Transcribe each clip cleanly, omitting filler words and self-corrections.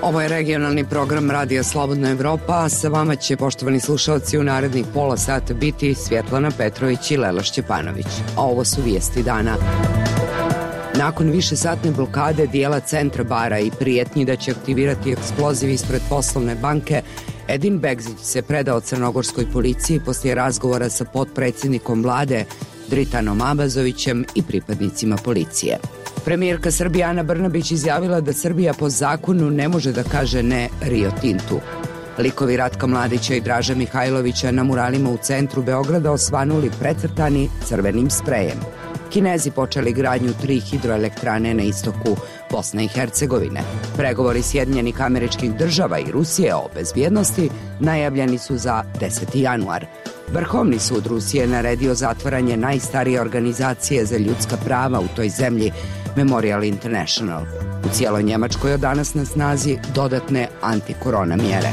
Ovo je regionalni program Radija Slobodna Evropa, a sa vama će, poštovani slušalci, u narednih pola sata biti Svjetlana Petrović i Lela Šćepanović. A ovo su vijesti dana. Nakon višesatne blokade dijela centra bara i prijetnji da će aktivirati eksploziv ispred poslovne banke, Edin Begzić se predao crnogorskoj policiji poslije razgovora sa potpredsjednikom vlade Dritanom Abazovićem i pripadnicima policije. Premijerka Srbije Ana Brnabić izjavila da Srbija po zakonu ne može da kaže ne Rio Tintu. Likovi Ratka Mladića i Draža Mihajlovića na muralima u centru Beograda osvanuli precrtani crvenim sprejem. Kinezi počeli gradnju 3 hidroelektrane na istoku Bosne i Hercegovine. Pregovori Sjedinjenih Američkih Država i Rusije o bezbjednosti najavljeni su za 10. januar. Vrhovni sud Rusije naredio zatvaranje najstarije organizacije za ljudska prava u toj zemlji, Memorial International. U cijeloj Njemačkoj od danas na snazi dodatne antikorona mjere.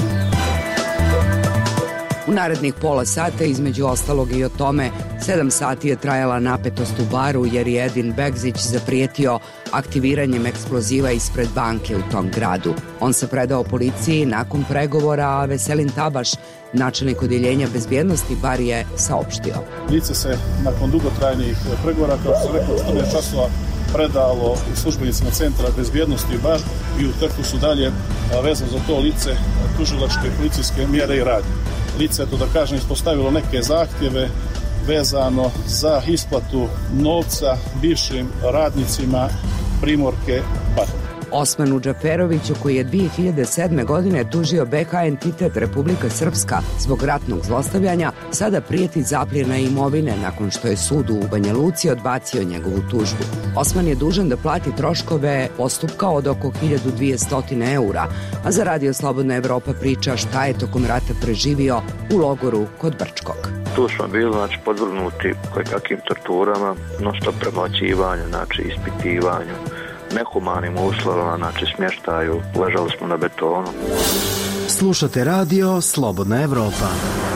U narednih pola sata, između ostalog i o tome, 7 sati je trajala napetost u baru jer je Edin Begzić zaprijetio aktiviranjem eksploziva ispred banke u tom gradu. On se predao policiji nakon pregovora, a Veselin Tabaš, načelnik odjeljenja bezbjednosti, bar je saopštio. Lice se nakon dugotrajnih pregovora, kao što se rekao, 14 časova predalo službenicima centra bezbjednosti bar i u toku su dalje vezano za to lice tužilačke policijske mjere i radnje. Lice je to, da kažem, ispostavilo neke zahtjeve vezano za isplatu novca bivšim radnicima Primorke bar. Osmanu Džaferoviću, koji je 2007. godine tužio BiH entitet Republika Srpska zbog ratnog zlostavljanja, sada prijeti zapljena imovine nakon što je sud u Banja Luci odbacio njegovu tužbu. Osman je dužan da plati troškove postupka od oko 1200 eura, a za Radio Slobodna Evropa priča šta je tokom rata preživio u logoru kod Brčkog. Tu smo bili, podvrgnuti kakvim torturama, non-stop premlaćivanju, ispitivanju, nehumanim uslovima, smještaju, ležali smo na betonu. Slušate radio Slobodna Evropa.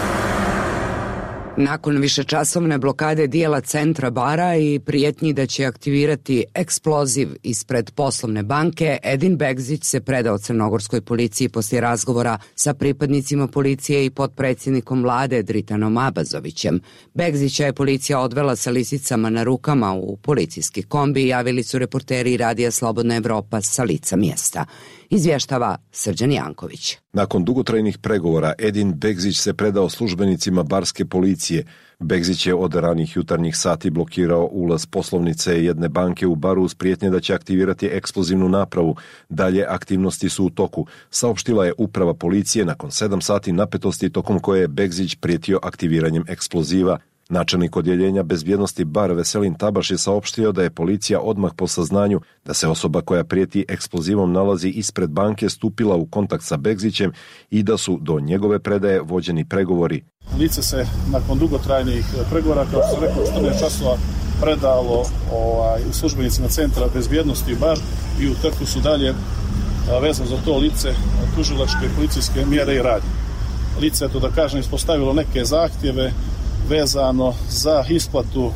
Nakon višečasovne blokade dijela centra bara i prijetnji da će aktivirati eksploziv ispred poslovne banke, Edin Begzić se predao crnogorskoj policiji poslije razgovora sa pripadnicima policije i potpredsjednikom vlade Dritanom Abazovićem. Begzića je policija odvela sa lisicama na rukama u policijski kombi, javili su reporteri Radija Slobodna Evropa sa lica mjesta. Izvještava Srđan Janković. Nakon dugotrajnih pregovora Edin Begzić se predao službenicima barske policije. Begzić je od ranih jutarnjih sati blokirao ulaz poslovnice jedne banke u baru uz prijetnje da će aktivirati eksplozivnu napravu. Dalje aktivnosti su u toku, saopštila je uprava policije nakon 7 sati napetosti tokom koje je Begzić prijetio aktiviranjem eksploziva. Načelnik odjeljenja bezbjednosti bar Veselin Tabaš je saopštio da je policija odmah po saznanju da se osoba koja prijeti eksplozivom nalazi ispred banke stupila u kontakt sa Begzićem i da su do njegove predaje vođeni pregovori. Lice se nakon dugotrajnih pregovora, kao što se rekao, 14 časova predalo službenicima centra bezbjednosti bar i u toku su dalje vezano za to lice tužilačke policijske mjere i radnje. Lice je to, da kažem, ispostavilo neke zahtjeve vezano za isplatu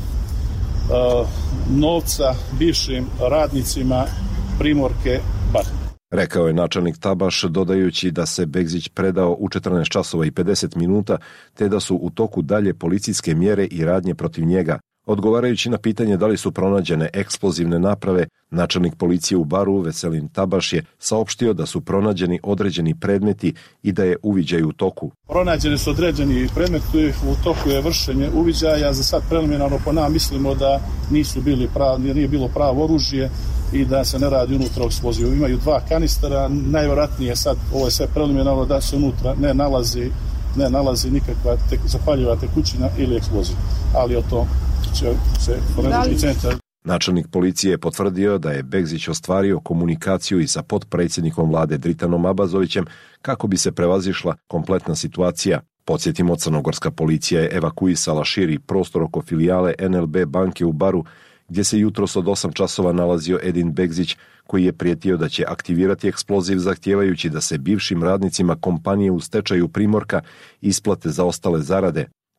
novca bivšim radnicima Primorke bar. Rekao je načelnik Tabaš, dodajući da se Begzić predao u 14 časova i 50 minuta, te da su u toku dalje policijske mjere i radnje protiv njega. Odgovarajući na pitanje da li su pronađene eksplozivne naprave, načelnik policije u baru Veselin Tabaš je saopštio da su pronađeni određeni predmeti i da je uviđaj u toku. Pronađeni su određeni predmeti, u toku je vršenje uviđaja. Za sad preliminarno po nama mislimo da nije bilo pravo oružje i da se ne radi unutra eksplozivu. Imaju 2 kanistera, najvjerojatnije sad, ovo je sve preliminarno, da se unutra ne nalazi nikakva zapaljiva tekućina ili eksploziv. Ali o tom će se forenzički centar. Načelnik policije je potvrdio da je Begzić ostvario komunikaciju i sa potpredsjednikom vlade Dritanom Abazovićem kako bi se prevazišla kompletna situacija. Podsjetimo, crnogorska policija je evakuisala širi prostor oko filijale NLB banke u baru, gdje se jutros od 8 časova nalazio Edin Begzić, koji je prijetio da će aktivirati eksploziv zahtijevajući da se bivšim radnicima kompanije u stečaju Primorka isplate zaostale zarade.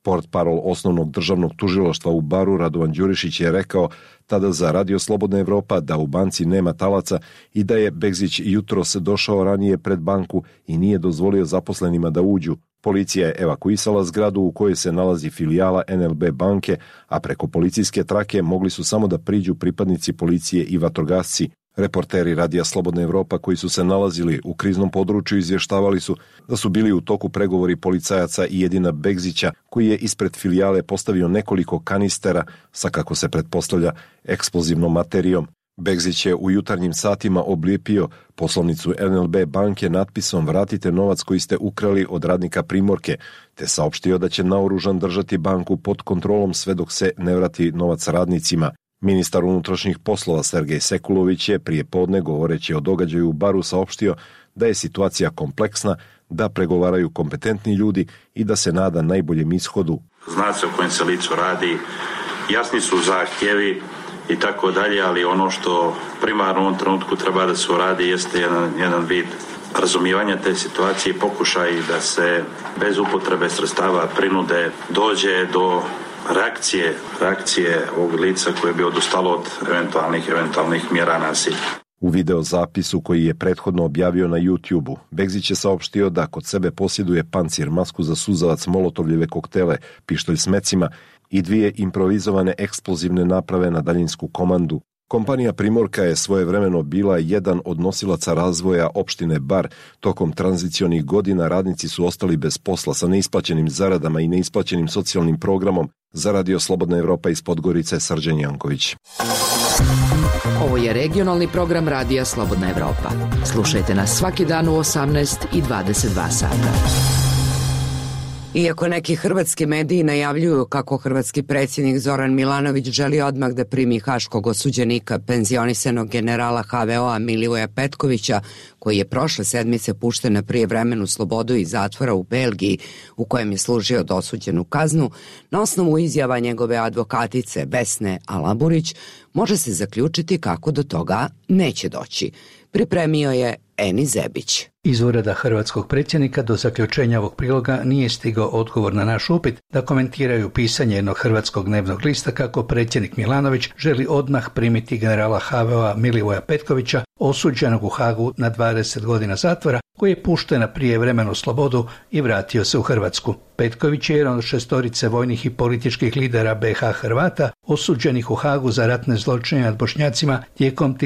Portparol osnovnog državnog tužilaštva u Baru Radovan Đurišić je rekao tada za Radio Slobodna Evropa da u banci nema talaca i da je Begzić jutros došao ranije pred banku i nije dozvolio zaposlenima da uđu. Policija je evakuisala zgradu u kojoj se nalazi filijala NLB banke, a preko policijske trake mogli su samo da priđu pripadnici policije i vatrogasci. Reporteri Radija Slobodna Evropa koji su se nalazili u kriznom području izvještavali su da su bili u toku pregovori policajaca i Edina Begzića, koji je ispred filijale postavio nekoliko kanistera sa, kako se pretpostavlja, eksplozivnom materijom. Begzić je u jutarnjim satima oblijepio poslovnicu NLB banke natpisom "Vratite novac koji ste ukrali od radnika Primorke", te saopštio da će naoružan držati banku pod kontrolom sve dok se ne vrati novac radnicima. Ministar unutrašnjih poslova Sergej Sekulović je prije podne, govoreći o događaju u Baru, saopštio da je situacija kompleksna, da pregovaraju kompetentni ljudi i da se nada najboljem ishodu. Zna se o kojem se licu radi, jasni su zahtjevi i tako dalje, ali ono što primarno u ovom trenutku treba da se uradi jeste jedan vid razumijevanja te situacije i pokušaj da se bez upotrebe sredstava prinude dođe do reakcije ovog lica koje bi odustalo od eventualnih mjera nasilja. U video zapisu koji je prethodno objavio na YouTube-u, Begzić je saopštio da kod sebe posjeduje pancir, masku za suzavac, molotovljeve koktele, pištolj s mecima i 2 improvizovane eksplozivne naprave na daljinsku komandu. Kompanija Primorka je svojevremeno bila jedan od nosilaca razvoja opštine Bar. Tokom tranzicionih godina radnici su ostali bez posla sa neisplaćenim zaradama i neisplaćenim socijalnim programom. Za Radio Slobodna Evropa iz Podgorice, Srđan Janković. Ovo je regionalni program Radija Slobodna Evropa. Slušajte nas svaki dan u 18 i 22 sata. Iako neki hrvatski mediji najavljuju kako hrvatski predsjednik Zoran Milanović želi odmah da primi haškog osuđenika, penzionisanog generala HVO-a Milivoja Petkovića, koji je prošle sedmice pušten na prijevremenu slobodu iz zatvora u Belgiji, u kojem je služio dosuđenu kaznu, na osnovu izjava njegove advokatice Vesne Alaburić, može se zaključiti kako do toga neće doći. Pripremio je Eni Zebić. Iz ureda hrvatskog predsjednika do zaključenja ovog priloga nije stigao odgovor na naš upit da komentiraju pisanje jednog hrvatskog dnevnog lista kako predsjednik Milanović želi odmah primiti generala HVO-a Milivoja Petkovića, osuđenog u Hagu na 20 godina zatvora, koji je pušten na prijevremenu slobodu i vratio se u Hrvatsku. Petković je jedan od 6 vojnih i političkih lidera BiH Hrvata osuđenih u Hagu za ratne zločine nad Bošnjacima tijekom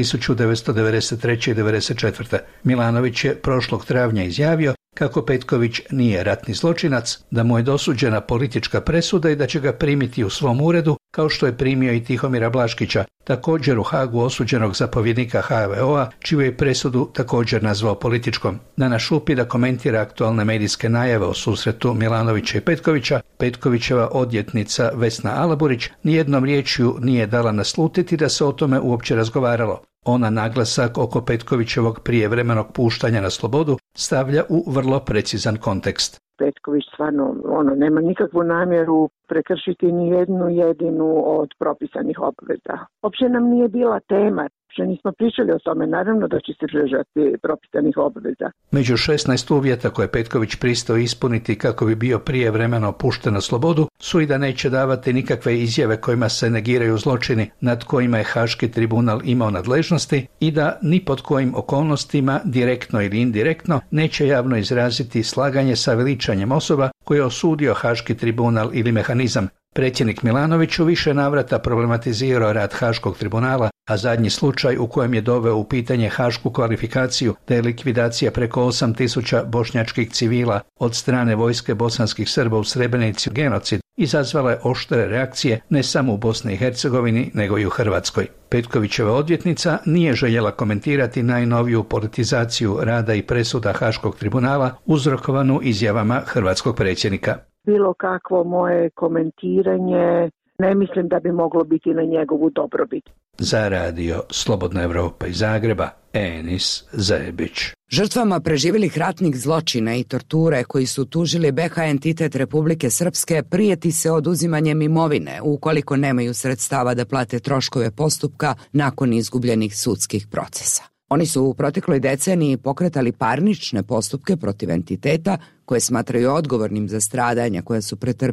1993. i 1994. Milanović je prošlog travnja izjavio kako Petković nije ratni zločinac, da mu je dosuđena politička presuda i da će ga primiti u svom uredu, kao što je primio i Tihomira Blaškića, također u Hagu osuđenog zapovjednika HVO-a, čiju je presudu također nazvao političkom. Na naš upit da komentira aktualne medijske najave o susretu Milanovića i Petkovića, Petkovićeva odvjetnica Vesna Alaburić nijednom riječju nije dala naslutiti da se o tome uopće razgovaralo. Ona naglasak oko Petkovićevog prijevremenog puštanja na slobodu stavlja u vrlo precizan kontekst. Petković stvarno nema nikakvu namjeru prekršiti ni jednu jedinu od propisanih obveza. Uopće nam nije bila tema, što nismo pričali o tome, naravno da će se držati propisanih obveza. Među 16 uvjeta koje Petković pristao ispuniti kako bi bio prijevremeno pušten na slobodu su i da neće davati nikakve izjave kojima se negiraju zločini nad kojima je Haški tribunal imao nadležnosti i da ni pod kojim okolnostima, direktno ili indirektno, neće javno izraziti slaganje sa veličanjem osoba koje je osudio Haški tribunal ili mehanizam. Predsjednik Milanović u više navrata problematizirao rad Haškog tribunala, a zadnji slučaj u kojem je doveo u pitanje hašku kvalifikaciju da je likvidacija preko 8.000 bošnjačkih civila od strane vojske bosanskih Srba u Srebrenici genocid izazvala je oštre reakcije ne samo u Bosni i Hercegovini, nego i u Hrvatskoj. Petkovićeva odvjetnica nije željela komentirati najnoviju politizaciju rada i presuda Haškog tribunala uzrokovanu izjavama hrvatskog predsjednika. Bilo kakvo moje komentiranje ne mislim da bi moglo biti na njegovu dobrobit. Za Radio Slobodna Evropa iz Zagreba, Enis Zebić. Žrtvama preživjelih ratnih zločina i torture koji su tužili BiH entitet Republike Srpske prijeti se oduzimanjem imovine ukoliko nemaju sredstava da plate troškove postupka nakon izgubljenih sudskih procesa. Oni su u protekloj deceniji pokretali parnične postupke protiv entiteta koje smatraju odgovornim za stradanja koja su pretrpjeli,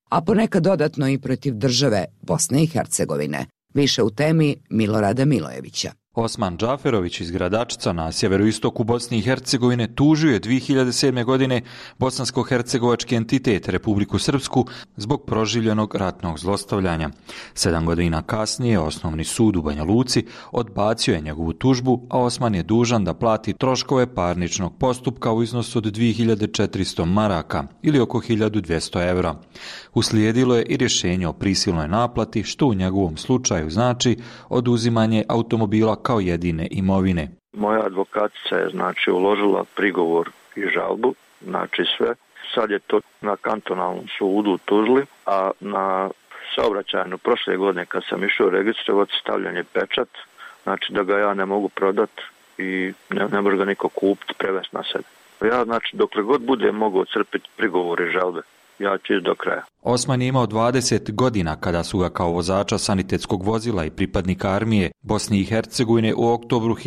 a ponekad dodatno i protiv države Bosne i Hercegovine. Više u temi Milorada Milojevića. Osman Džaferović iz Gradačca na sjeveroistoku Bosne i Hercegovine tužio je 2007. godine bosansko-hercegovački entitet Republiku Srpsku zbog proživljenog ratnog zlostavljanja. 7 godina kasnije Osnovni sud u Banja Luci odbacio je njegovu tužbu, a Osman je dužan da plati troškove parničnog postupka u iznosu od 2400 maraka ili oko 1200 evra. Uslijedilo je i rješenje o prisilnoj naplati, što u njegovom slučaju znači oduzimanje automobila kao jedine imovine. Moja advokatica je uložila prigovor i žalbu, sve. Sad je to na kantonalnom sudu u Tuzli, a na saobraćajnu prošle godine kad sam išao registrovati stavljen je pečat, da ga ja ne mogu prodati i ne može ga niko kupiti, prevesti na sebe. Ja dokle god bude mogao crpiti prigovor i žalbe, ja ću do kraja. Osman je imao 20 godina kada su ga kao vozača sanitetskog vozila i pripadnika armije Bosne i Hercegovine u oktobru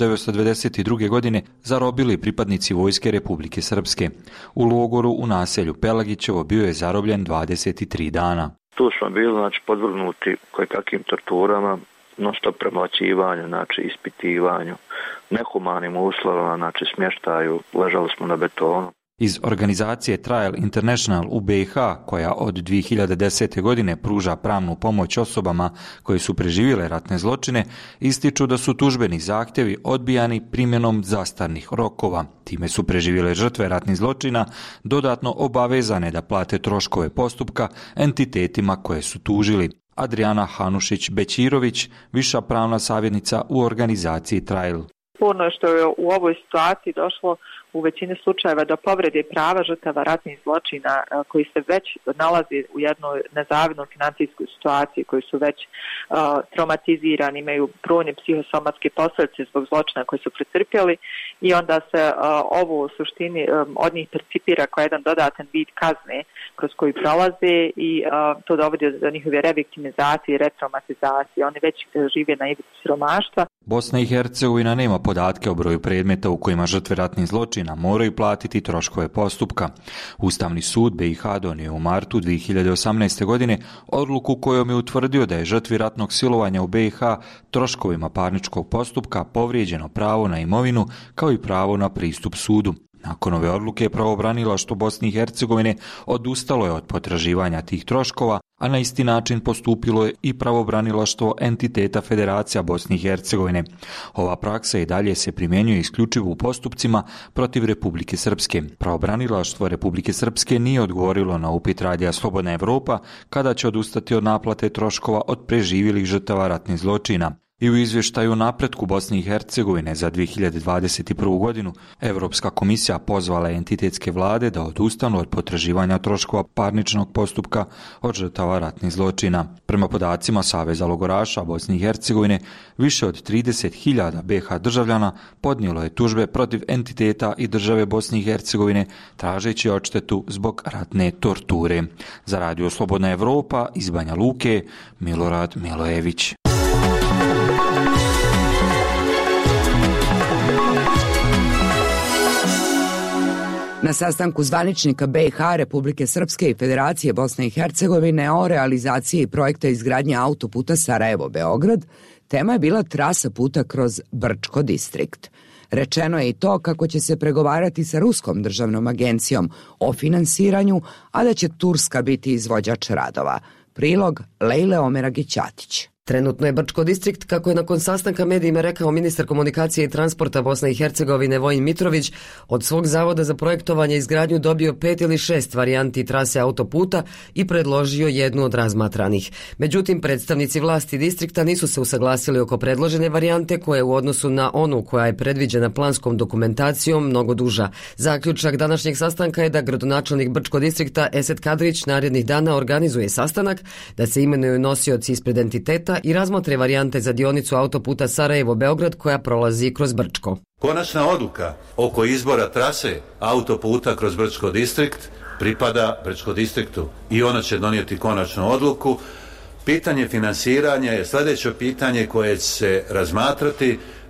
1992. godine zarobili pripadnici Vojske Republike Srpske. U logoru u naselju Pelagićevo bio je zarobljen 23 dana. Tu smo bili podvrgnuti kojekakvim torturama, non-stop premlaćivanju, ispitivanju, nehumanim uslovima, smještaju, ležali smo na betonu. Iz organizacije Trial International u BiH, koja od 2010. godine pruža pravnu pomoć osobama koje su preživjele ratne zločine, ističu da su tužbeni zahtjevi odbijani primjenom zastarnih rokova. Time su preživjele žrtve ratnih zločina dodatno obavezane da plate troškove postupka entitetima koje su tužili. Adriana Hanušić-Bećirović, viša pravna savjetnica u organizaciji Trial. Sporno što je u ovoj situaciji došlo u većini slučajeva do povrede prava žrtava ratnih zločina koji se već nalazi u jednoj nezavidnoj financijskoj situaciji, koji su već traumatizirani, imaju brojne psihosomatske posljedice zbog zločina koje su pretrpjeli i onda se ovo u suštini od njih percipira kao jedan dodatan vid kazne kroz koji prolaze i to dovodi do njihove reviktimizacije i retraumatizacije. Oni već žive na ivici siromaštva. Bosna i Hercegovina nema podatke o broju predmeta u kojima žrtve ratnih zločina moraju platiti troškove postupka. Ustavni sud BiH donio u martu 2018. godine odluku kojom je utvrdio da je žrtvi ratnog silovanja u BiH troškovima parničkog postupka povrijeđeno pravo na imovinu kao i pravo na pristup sudu. Nakon ove odluke pravobranilaštvo Bosne i Hercegovine odustalo je od potraživanja tih troškova, a na isti način postupilo je i pravobranilaštvo entiteta Federacija Bosne i Hercegovine. Ova praksa i dalje se primjenjuje isključivo u postupcima protiv Republike Srpske. Pravobranilaštvo Republike Srpske nije odgovorilo na upit Radija Slobodna Evropa kada će odustati od naplate troškova od preživjelih žrtava ratnih zločina. I u izvještaju o napretku Bosne i Hercegovine za 2021. godinu Europska komisija pozvala je entitetske vlade da odustanu od potraživanja troškova parničnog postupka od žrtava ratnih zločina. Prema podacima Saveza logoraša Bosne i Hercegovine, više od 30.000 BiH državljana podnijelo je tužbe protiv entiteta i države Bosne i Hercegovine tražeći odštetu zbog ratne torture. Za Radio Slobodna Evropa iz Banja Luke, Milorad Milojević. Na sastanku zvaničnika BiH, Republike Srpske i Federacije Bosne i Hercegovine o realizaciji projekta izgradnje autoputa Sarajevo-Beograd, tema je bila trasa puta kroz Brčko distrikt. Rečeno je i to kako će se pregovarati sa Ruskom državnom agencijom o finansiranju, a da će Turska biti izvođač radova. Prilog Lejle Omeragić-Ćatić. Trenutno je Brčko distrikt, kako je nakon sastanka medijima rekao ministar komunikacije i transporta Bosne i Hercegovine Vojin Mitrović, od svog zavoda za projektovanje i izgradnju dobio 5 ili 6 varijanti trase autoputa i predložio jednu od razmatranih. Međutim, predstavnici vlasti distrikta nisu se usaglasili oko predložene varijante koja je u odnosu na onu koja je predviđena planskom dokumentacijom mnogo duža. Zaključak današnjeg sastanka je da gradonačelnik Brčko distrikta Esed Kadrić narednih dana organizuje sastanak, da se imenuju nosioci ispred entiteta i razmotre varijante za dionicu autoputa Sarajevo-Beograd koja prolazi kroz Brčko. Konačna odluka oko izbora trase autoputa kroz Brčko distrikt pripada Brčko distriktu i ona će donijeti konačnu odluku. Pitanje finansiranja je sljedeće pitanje koje će se razmatrati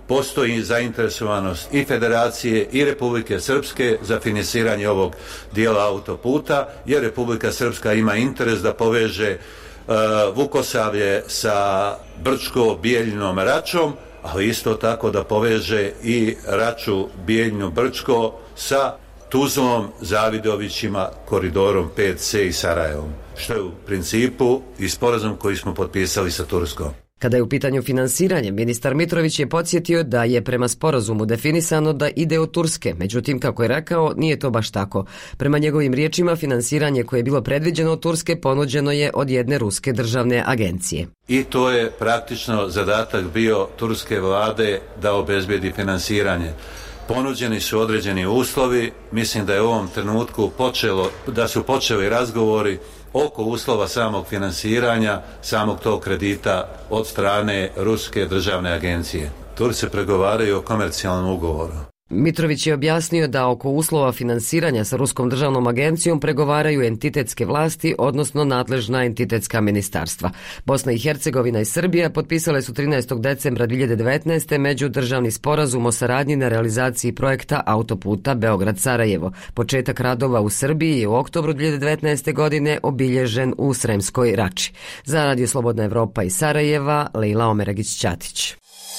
postoji zainteresovanost i Federacije i Republike Srpske za finansiranje ovog dijela autoputa, jer Republika Srpska ima interes da poveže Vukosavlje sa Brčko, Bijeljinom, Račom, ali isto tako da poveže i Raču, Bijeljinu, Brčko sa Tuzlom, Zavidovićima, koridorom 5C i Sarajevom, što je u principu i sporazum koji smo potpisali sa Turskom. Kada je u pitanju finansiranje, ministar Mitrović je podsjetio da je prema sporazumu definisano da ide od Turske, međutim, kako je rekao, nije to baš tako. Prema njegovim riječima, finansiranje koje je bilo predviđeno od Turske ponuđeno je od jedne ruske državne agencije. I to je praktično zadatak bio turske vlade da obezbedi finansiranje. Ponuđeni su određeni uslovi, mislim da je u ovom trenutku počeli razgovori oko uslova samog finansiranja, samog tog kredita od strane Ruske državne agencije. Turci pregovaraju o komercijalnom ugovoru. Mitrović je objasnio da oko uslova finansiranja sa Ruskom državnom agencijom pregovaraju entitetske vlasti, odnosno nadležna entitetska ministarstva. Bosna i Hercegovina i Srbija potpisale su 13. decembra 2019. međudržavni sporazum o saradnji na realizaciji projekta autoputa Beograd-Sarajevo. Početak radova u Srbiji je u oktobru 2019. godine obilježen u Sremskoj Rači. Za Radio Slobodna Evropa iz Sarajeva, Lejla Omeragić-Ćatić.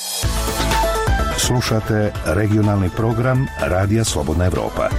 Slušate regionalni program Radija Slobodna Evropa.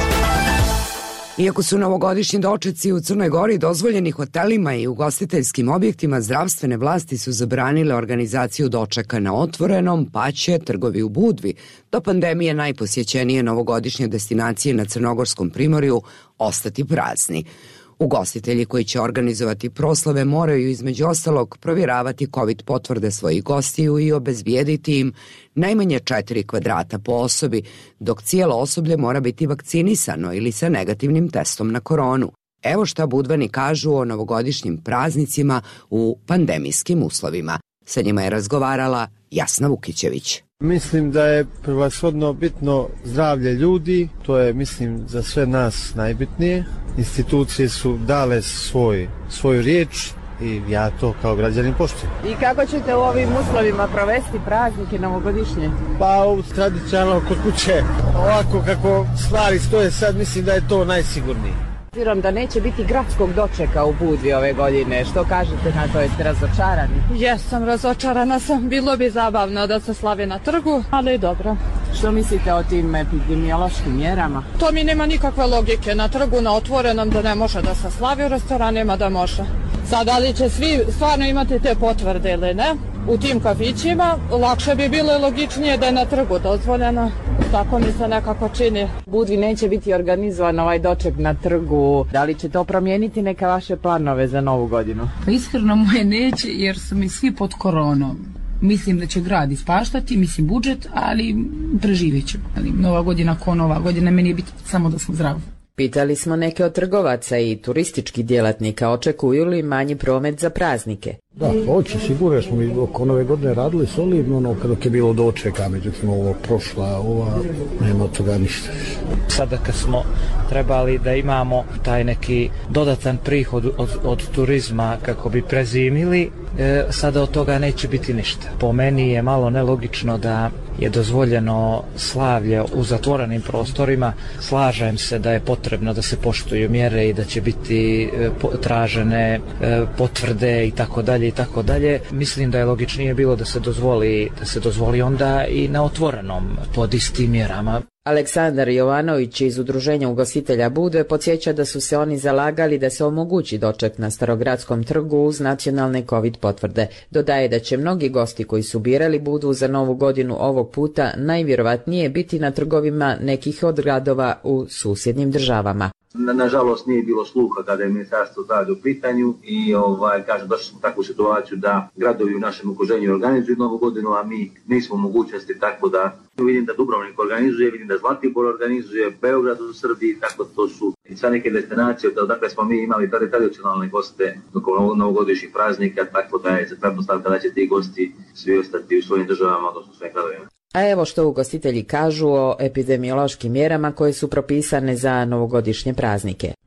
Iako su novogodišnji dočeci u Crnoj Gori dozvoljeni hotelima i ugostiteljskim objektima, zdravstvene vlasti su zabranile organizaciju dočeka na otvorenom, pa će trgovi u Budvi, do pandemije najposjećenije novogodišnje destinacije na Crnogorskom primorju, ostati prazni. Ugostitelji koji će organizovati proslave moraju između ostalog provjeravati COVID potvrde svojih gostiju i obezbijediti im najmanje 4 kvadrata po osobi, dok cijelo osoblje mora biti vakcinisano ili sa negativnim testom na koronu. Evo šta Budvani kažu o novogodišnjim praznicima u pandemijskim uslovima. Sa njima je razgovarala Jasna Vukićević. Mislim da je prevashodno bitno zdravlje ljudi, to je mislim za sve nas najbitnije. Institucije su dale svoju riječ i ja to kao građanin poštujem. I kako ćete u ovim uslovima provesti praznike novogodišnje? Pa tradicionalno kod kuće, ovako kako stvari stoje sad, mislim da je to najsigurnije. Obzirom da neće biti gradskog dočeka u Budvi ove godine, što kažete na to, jeste razočarani? Jesam, razočarana sam, bilo bi zabavno da se slavi na trgu, ali dobro. Što mislite o tim epidemiološkim mjerama? To mi nema nikakve logike, na trgu, na otvorenom da ne može da se slavi, u restoranima da može. Sad, da li će svi stvarno imati te potvrde ili ne? U tim kafićima lakše bi bilo i logičnije da je na trgu dozvoljeno. Tako mi se nekako čini. Budvi neće biti organizovan ovaj doček na trgu. Da li će to promijeniti neke vaše planove za novu godinu? Iskreno moje neće, jer su mi svi pod koronom. Mislim da će grad ispaštati, mislim budžet, ali preživjet ćemo. Nova godina ko nova godina, meni je biti samo da smo zdravi. Pitali smo neke od trgovaca i turističkih djelatnika, očekuju li manji promet za praznike? Da, hoće, sigurno smo i oko nove godine radili solidno, dok je bilo dočeka, međutim ovo prošla, nema toga ništa. Sada kad smo trebali da imamo taj neki dodatan prihod od turizma kako bi prezimili, sada od toga neće biti ništa. Po meni je malo nelogično da je dozvoljeno slavlje u zatvorenim prostorima. Slažem se da je potrebno da se poštuju mjere i da će biti tražene potvrde i tako dalje. Mislim da je logičnije bilo da se dozvoli onda i na otvorenom pod istim mjerama. Aleksandar Jovanović iz Udruženja ugostitelja Budve podsjeća da su se oni zalagali da se omogući doček na Starogradskom trgu uz nacionalne COVID potvrde. Dodaje da će mnogi gosti koji su birali Budvu za novu godinu ovog puta najvjerovatnije biti na trgovima nekih od gradova u susjednim državama. Nažalost nije bilo sluha kada je Ministarstvo zdravlja u pitanju i došli smo u takvu situaciju da gradovi u našem okruženju organizuju novu godinu, a mi nismo u mogućnosti, tako da vidim da Dubrovnik organizuje, vidim da Zlatibor organizuje, Beograd u Srbiji, tako to su i sva neke destinacije, dakle smo mi imali tradicionalne goste tokom novogodišnjih praznika, tako da je pretpostavka da će ti gosti svi ostati u svojim državama, odnosno u svojim gradovima. A evo što ugostitelji kažu o epidemiološkim mjerama koje su propisane za novogodišnje praznike.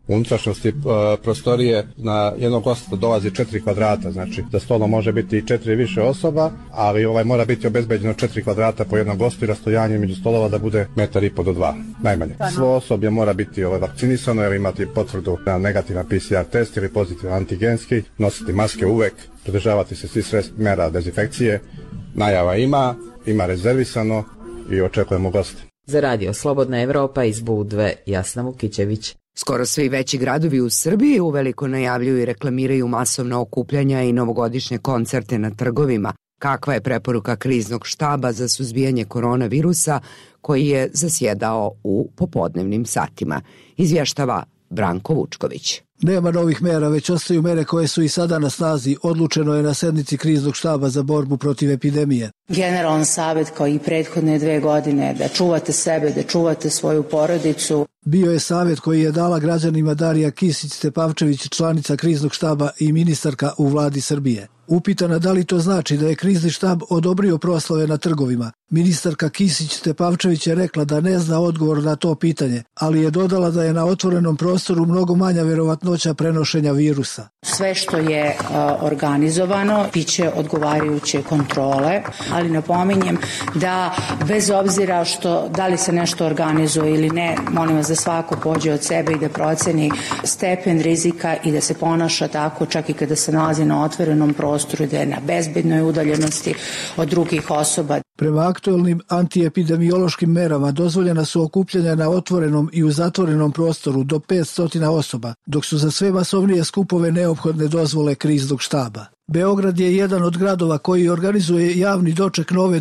U unutrašnjosti prostorije na jednog gosta dolazi 4 kvadrata, znači za stolom može biti 4 više osoba, ali mora biti obezbeđeno 4 kvadrata po jednom gostu i rastojanje među stolova da bude 1,5 do 2, najmanje. Svo osoblje mora biti vakcinisano ili imati potvrdu na negativan PCR test ili pozitivan antigenski, nositi maske uvek, pridržavati se svih mera dezinfekcije. Najava ima rezervisano i očekujemo goste. Za Radio Slobodna Evropa iz Budve, Jasna Vukićević. Skoro svi veći gradovi u Srbiji uveliko najavljuju i reklamiraju masovna okupljanja i novogodišnje koncerte na trgovima. Kakva je preporuka kriznog štaba za suzbijanje koronavirusa koji je zasjedao u popodnevnim satima? Izvještava Branko Vučković. Nema novih mera, već ostaju mere koje su i sada na snazi. Odlučeno je na sednici kriznog štaba za borbu protiv epidemije. Generalan savjet kao i prethodne 2 godine da čuvate sebe, da čuvate svoju porodicu. Bio je savjet koji je dala građanima Darija Kisić-Tepavčević, članica kriznog štaba i ministarka u vladi Srbije. Upitana da li to znači da je krizni štab odobrio proslave na trgovima, ministarka Kisić-Tepavčević je rekla da ne zna odgovor na to pitanje, ali je dodala da je na otvorenom prostoru mnogo manja verovatnoća prenošenja virusa. Sve što je organizovano, biće odgovarajuće kontrole, ali napominjem da bez obzira da li se nešto organizuje ili ne, molim vas da svako pođe od sebe i da proceni stepen rizika i da se ponaša tako čak i kada se nalazi na otvorenom prostoru, da je na bezbednoj udaljenosti od drugih osoba. Prema aktuelnim antiepidemiološkim merama dozvoljena su okupljanja na otvorenom i u zatvorenom prostoru do 500 osoba, dok su za sve masovnije skupove neophodne dozvole kriznog štaba. Beograd je jedan od gradova koji organizuje javni doček nove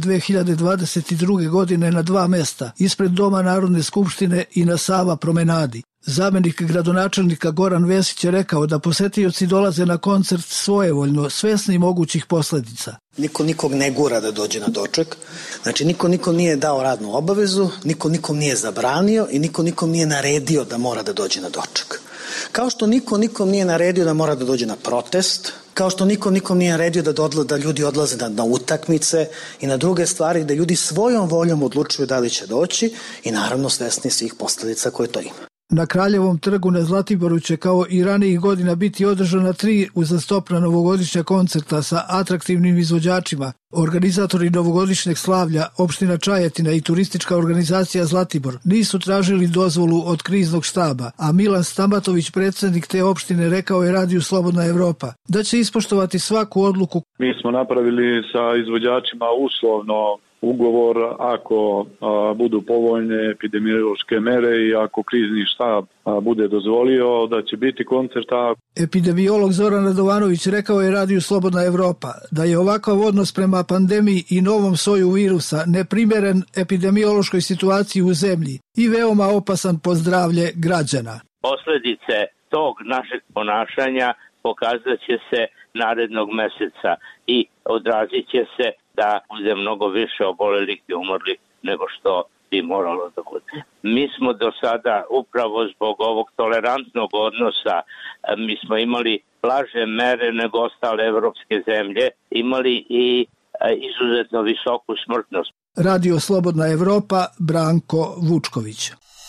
2022. godine na 2 mesta, ispred Doma Narodne skupštine i na Sava promenadi. Zamenik gradonačelnika Goran Vesić je rekao da posetioci dolaze na koncert svojevoljno, svesni mogućih posljedica. Niko nikog ne gura da dođe na doček, znači niko nikom nije dao radnu obavezu, niko nikom nije zabranio i niko nikom nije naredio da mora da dođe na doček. Kao što niko nikom nije naredio da mora da dođe na protest, kao što niko nikom nije naredio da ljudi odlaze na utakmice i na druge stvari, da ljudi svojom voljom odlučuju da li će doći i naravno svesni svih posljedica koje to ima. Na Kraljevom trgu na Zlatiboru će kao i ranijih godina biti održana 3 uzastopna novogodišnja koncerta sa atraktivnim izvođačima. Organizatori novogodišnjeg slavlja, opština Čajetina i turistička organizacija Zlatibor nisu tražili dozvolu od kriznog štaba, a Milan Stamatović, predsjednik te opštine, rekao je Radiju Slobodna Evropa da će ispoštovati svaku odluku. Mi smo napravili sa izvođačima uslovno ugovor ako budu povoljne epidemiološke mere i ako krizni štab bude dozvolio da će biti koncerta. Epidemiolog Zoran Radovanović rekao je Radiju Slobodna Evropa da je ovakav odnos prema pandemiji i novom soju virusa neprimjeren epidemiološkoj situaciji u zemlji i veoma opasan po zdravlje građana. Posljedice tog našeg ponašanja pokazat će se narednog meseca i odrazit će se da bude mnogo više obolelih i umrlih nego što bi moralo da bude. Mi smo do sada, upravo zbog ovog tolerantnog odnosa, mi smo imali blaže mere nego ostale evropske zemlje, imali i izuzetno visoku smrtnost. Radio Slobodna Evropa, Branko Vučković.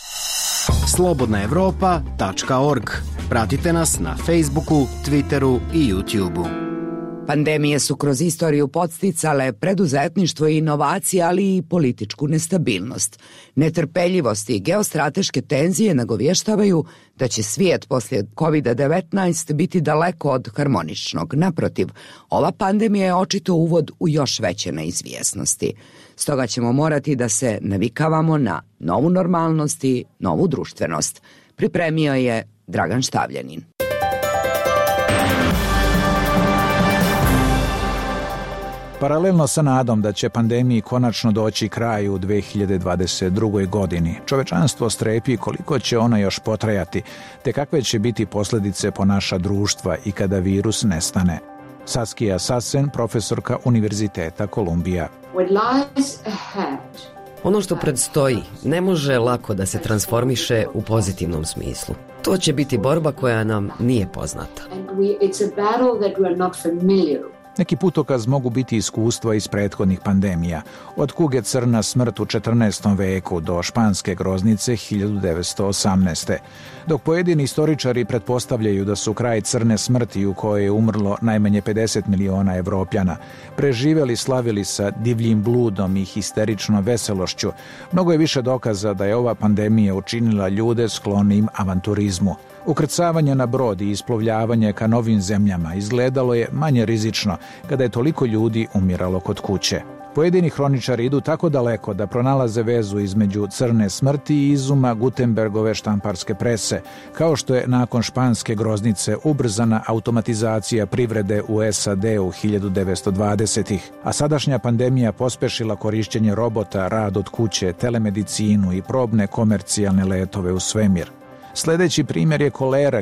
slobodnaevropa.org. Pratite nas na Facebooku, Twitteru i YouTubeu. Pandemije su kroz istoriju podsticale preduzetništvo i inovacije, ali i političku nestabilnost. Netrpeljivost i geostrateške tenzije nagovještavaju da će svijet poslije COVID-19 biti daleko od harmoničnog. Naprotiv, ova pandemija je očito uvod u još veće neizvjesnosti. Stoga ćemo morati da se navikavamo na novu normalnost i novu društvenost. Pripremio je Dragan Štavljanin. Paralelno sa nadom da će pandemiji konačno doći kraj u 2022. godini, čovečanstvo strepi koliko će ona još potrajati, te kakve će biti posljedice po naša društva i kada virus nestane. Saskia Sassen, profesorka Univerziteta Kolumbija. Ono što predstoji ne može lako da se transformiše u pozitivnom smislu. To će biti borba koja nam nije poznata. Neki putokaz mogu biti iskustva iz prethodnih pandemija, od kuge crna smrt u 14. veku do španske groznice 1918. Dok pojedini istoričari pretpostavljaju da su kraj crne smrti u kojoj je umrlo najmanje 50 miliona Evropljana, preživjeli slavili sa divljim bludom i histeričnom veselošću, mnogo je više dokaza da je ova pandemija učinila ljude sklonim avanturizmu. Ukrcavanje na brod i isplovljavanje ka novim zemljama izgledalo je manje rizično kada je toliko ljudi umiralo kod kuće. Pojedini hroničari idu tako daleko da pronalaze vezu između crne smrti i izuma Gutenbergove štamparske prese, kao što je nakon španske groznice ubrzana automatizacija privrede u SAD-u 1920-ih, a sadašnja pandemija pospešila korišćenje robota, rad od kuće, telemedicinu i probne komercijalne letove u svemir. Sljedeći primjer je kolera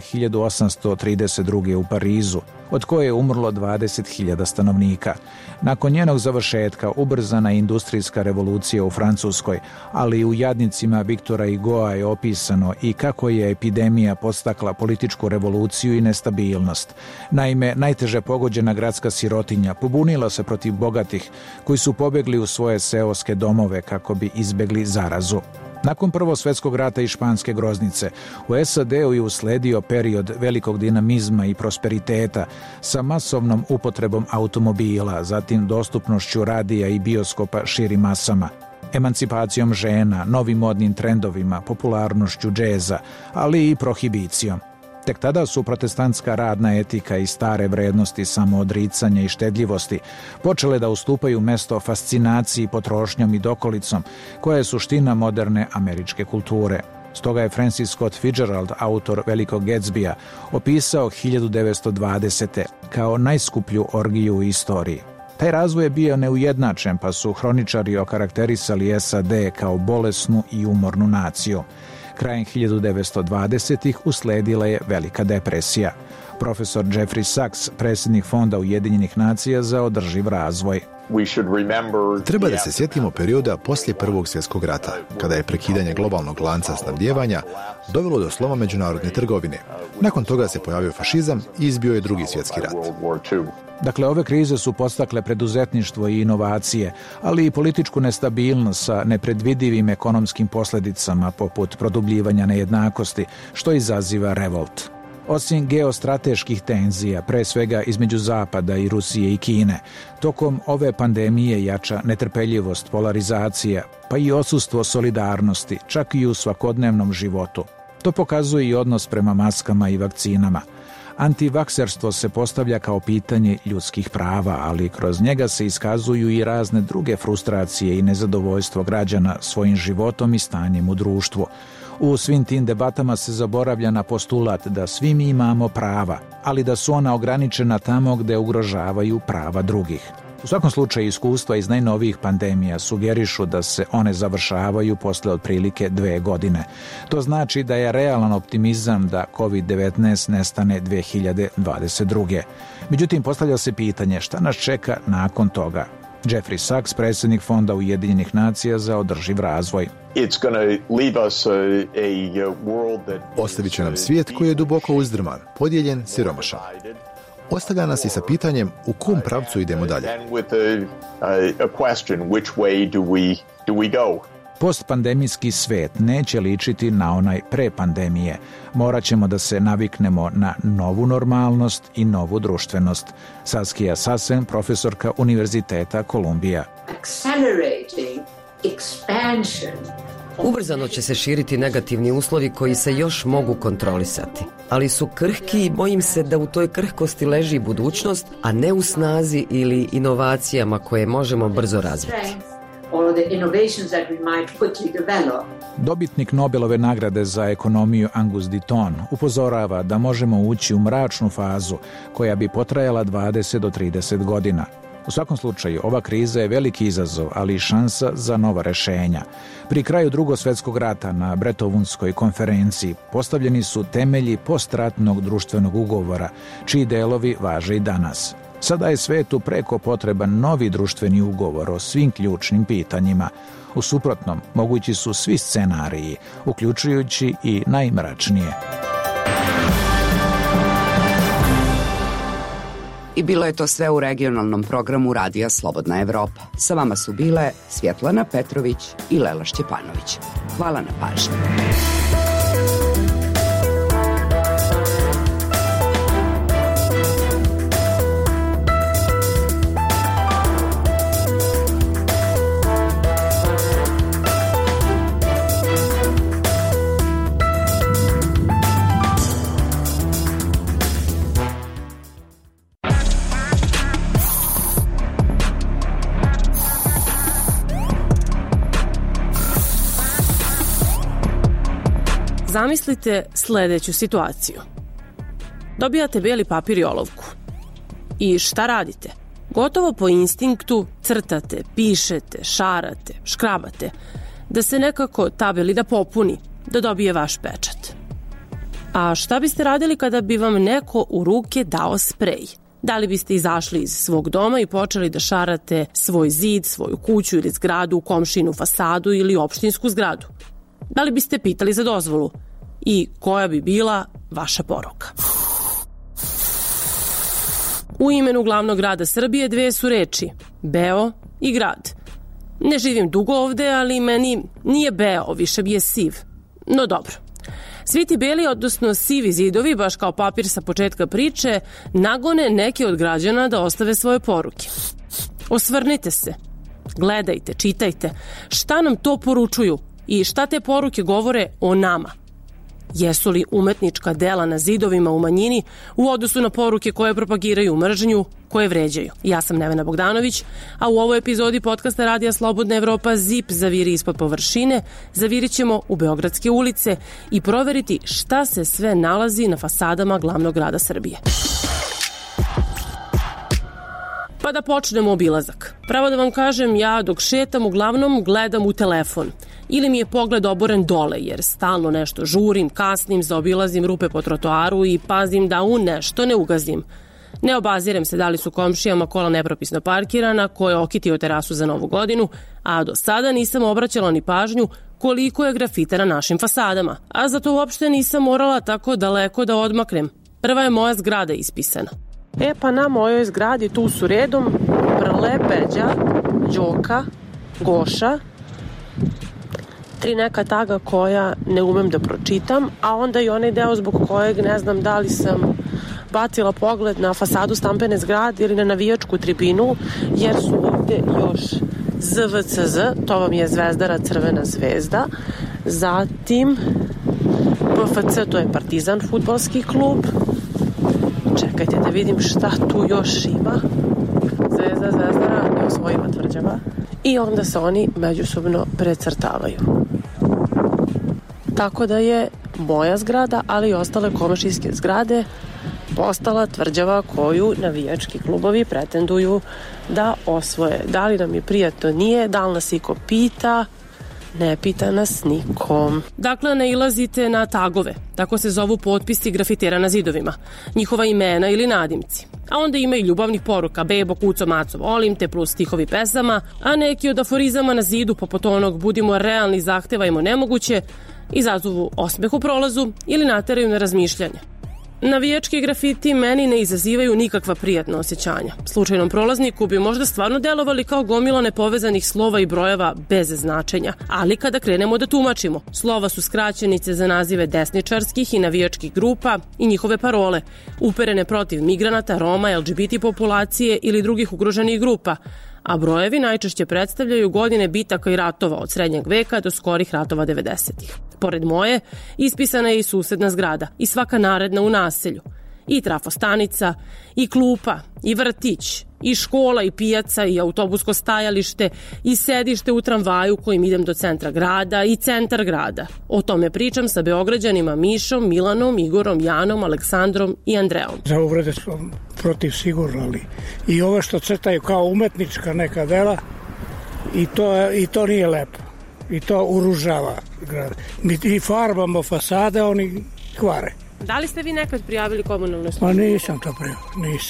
1832. u Parizu, od koje je umrlo 20.000 stanovnika. Nakon njenog završetka ubrzana industrijska revolucija u Francuskoj, ali u jadnicima Viktora Hugoa je opisano i kako je epidemija podstakla političku revoluciju i nestabilnost. Naime, najteže pogođena gradska sirotinja pobunila se protiv bogatih koji su pobegli u svoje seoske domove kako bi izbegli zarazu. Nakon Prvog svjetskog rata i španske groznice, u SAD-u je usledio period velikog dinamizma i prosperiteta sa masovnom upotrebom automobila, zatim dostupnošću radija i bioskopa širim masama, emancipacijom žena, novim modnim trendovima, popularnošću džeza, ali i prohibicijom. Tek tada su protestantska radna etika i stare vrednosti samoodricanja i štedljivosti počele da ustupaju mesto fascinaciji potrošnjom i dokolicom, koja je suština moderne američke kulture. Stoga je Francis Scott Fitzgerald, autor Velikog Gatsbya, opisao 1920. kao najskuplju orgiju u istoriji. Taj razvoj je bio neujednačen, pa su hroničari okarakterisali SAD kao bolesnu i umornu naciju. Krajem 1920-ih usledila je Velika depresija. Profesor Jeffrey Sachs, predsjednik Fonda Ujedinjenih nacija za održiv razvoj. Treba da se sjetimo perioda poslije Prvog svjetskog rata, kada je prekidanje globalnog lanca snabdijevanja dovelo do sloma međunarodne trgovine. Nakon toga se pojavio fašizam i izbio je Drugi svjetski rat. Dakle, ove krize su podstakle preduzetništvo i inovacije, ali i političku nestabilnost sa nepredvidivim ekonomskim posljedicama poput produbljivanja nejednakosti, što izaziva revolt. Osim geostrateških tenzija, pre svega između Zapada i Rusije i Kine, tokom ove pandemije jača netrpeljivost, polarizacija, pa i odsustvo solidarnosti, čak i u svakodnevnom životu. To pokazuje i odnos prema maskama i vakcinama. Antivakserstvo se postavlja kao pitanje ljudskih prava, ali kroz njega se iskazuju i razne druge frustracije i nezadovoljstvo građana svojim životom i stanjem u društvu. U svim tim debatama se zaboravlja na postulat da svi mi imamo prava, ali da su ona ograničena tamo gde ugrožavaju prava drugih. U svakom slučaju, iskustva iz najnovijih pandemija sugerišu da se one završavaju posle otprilike 2 godine. To znači da je realan optimizam da COVID-19 nestane 2022. Međutim, postavlja se pitanje šta nas čeka nakon toga. Jeffrey Sachs, predsjednik Fonda Ujedinjenih nacija za održiv razvoj. Ostavit će nam svijet koji je duboko uzdrman, podijeljen, siromašan. Ostavlja nas i sa pitanjem u kom pravcu idemo dalje. Postpandemijski svet neće ličiti na onaj pre pandemije. Morat ćemo da se naviknemo na novu normalnost i novu društvenost. Saskia Sassen, profesorka Univerziteta Kolumbija. Ubrzano će se širiti negativni uslovi koji se još mogu kontrolisati, ali su krhki i bojim se da u toj krhkosti leži budućnost, a ne u snazi ili inovacijama koje možemo brzo razviti. Dobitnik Nobelove nagrade za ekonomiju Angus Deaton upozorava da možemo ući u mračnu fazu koja bi potrajala 20 do 30 godina. U svakom slučaju, ova kriza je veliki izazov, ali i šansa za nova rešenja. Pri kraju Drugog svjetskog rata na Brettonwoodskoj konferenciji postavljeni su temelji postratnog društvenog ugovora, čiji delovi važe i danas. Sada je svetu preko potreban novi društveni ugovor o svim ključnim pitanjima. U suprotnom, mogući su svi scenariji, uključujući i I bilo je to sve u regionalnom programu Radija Slobodna Evropa. Sa vama su bile Svjetlana Petrović i Lela Šćepanović. Hvala na pažnji. Zamislite sljedeću situaciju. Dobijate bijeli papir i olovku. I šta radite? Gotovo po instinktu crtate, pišete, šarate, škrabate, da se nekako tabeli da popuni, da dobije vaš pečat. A šta biste radili kada bi vam neko u ruke dao sprej? Da li biste izašli iz svog doma i počeli da šarate svoj zid, svoju kuću ili zgradu, komšinu fasadu ili opštinsku zgradu? Da li biste pitali za dozvolu? I koja bi bila vaša poruka? U imenu glavnog grada Srbije dve su reči: beo i grad. Ne živim dugo ovde, ali meni nije beo, više bi je siv. No dobro. Svi ti beli, odnosno sivi zidovi, baš kao papir sa početka priče, nagone neke od građana da ostave svoje poruke. Osvrnite se. Gledajte, čitajte. Šta nam to poručuju? I šta te poruke govore o nama? Jesu li umetnička dela na zidovima u manjini u odnosu na poruke koje propagiraju mržnju, koje vređaju? Ja sam Nevena Bogdanović, a u ovoj epizodi podcasta Radija Slobodna Evropa ZIP zaviri ispod površine, zavirit ćemo u Beogradske ulice i proveriti šta se sve nalazi na fasadama glavnog grada Srbije. Pa da počnemo obilazak. Pravo da vam kažem, ja dok šetam uglavnom gledam u telefon. Ili mi je pogled oboren dole, jer stalno nešto žurim, kasnim, zaobilazim rupe po trotoaru i pazim da u nešto ne ugazim. Ne obazirem se da li su komšijama kola nepropisno parkirana, ko je okitio terasu za Novu godinu, a do sada nisam obraćala ni pažnju koliko je grafita na našim fasadama. A zato uopšte nisam morala tako daleko da odmaknem. Prva je moja zgrada ispisana. Pa na mojoj zgradi tu su redom Prle, Peđa, Đoka, Goša, 3 neka taga koja ne umem da pročitam, a onda i onaj deo zbog kojeg ne znam da li sam bacila pogled na fasadu stambene zgrade ili na navijačku tribinu, jer su ovde još ZVCZ, to vam je Zvezdara Crvena zvezda, zatim PFC, to je Partizan fudbalski klub. Čekajte da vidim šta tu još ima. Zvezda, Zvezdara, ne osvojima tvrđava. I onda se oni međusobno precrtavaju. Tako da je moja zgrada, ali i ostale komšijske zgrade postala tvrđava koju navijački klubovi pretenduju da osvoje. Da li nam je prijatno? Nije. Da li nas iko pita? Ne pita nas nikom. Dakle, nailazite na tagove, tako se zovu potpisi grafitera na zidovima, njihova imena ili nadimci. A onda ima i ljubavnih poruka: bebo, kuco, maco, volim te, plus stihovi pesama, a neki od aforizama na zidu, poput onog budimo realni, zahtevajmo nemoguće, izazovu osmeh u prolazu ili nateraju na razmišljanje. Navijački grafiti meni ne izazivaju nikakva prijatna osjećanja. Slučajnom prolazniku bi možda stvarno delovali kao gomila nepovezanih slova i brojeva bez značenja. Ali kada krenemo da tumačimo, slova su skraćenice za nazive desničarskih i navijačkih grupa i njihove parole, uperene protiv migranata, Roma, LGBT populacije ili drugih ugroženih grupa, a brojevi najčešće predstavljaju godine bitaka i ratova od srednjeg veka do skorih ratova 90-ih. Pored moje, ispisana je i susedna zgrada i svaka naredna u naselju. I trafostanica, i klupa, i vrtić, i škola, i pijaca, i autobusko stajalište, i sedište u tramvaju kojim idem do centra grada, i centar grada. O tome pričam sa Beograđanima Mišom, Milanom, Igorom, Janom, Aleksandrom i Andreom. Za uvrede smo protiv sigurno, ali i ove što crtaju kao umetnička neka dela, i to nije lepo. I to uružava grad. Mi i farbamo fasade, oni kvare. Da li ste vi nekad prijavili komunalnoj službi? Pa nisam to prijavio, nisam.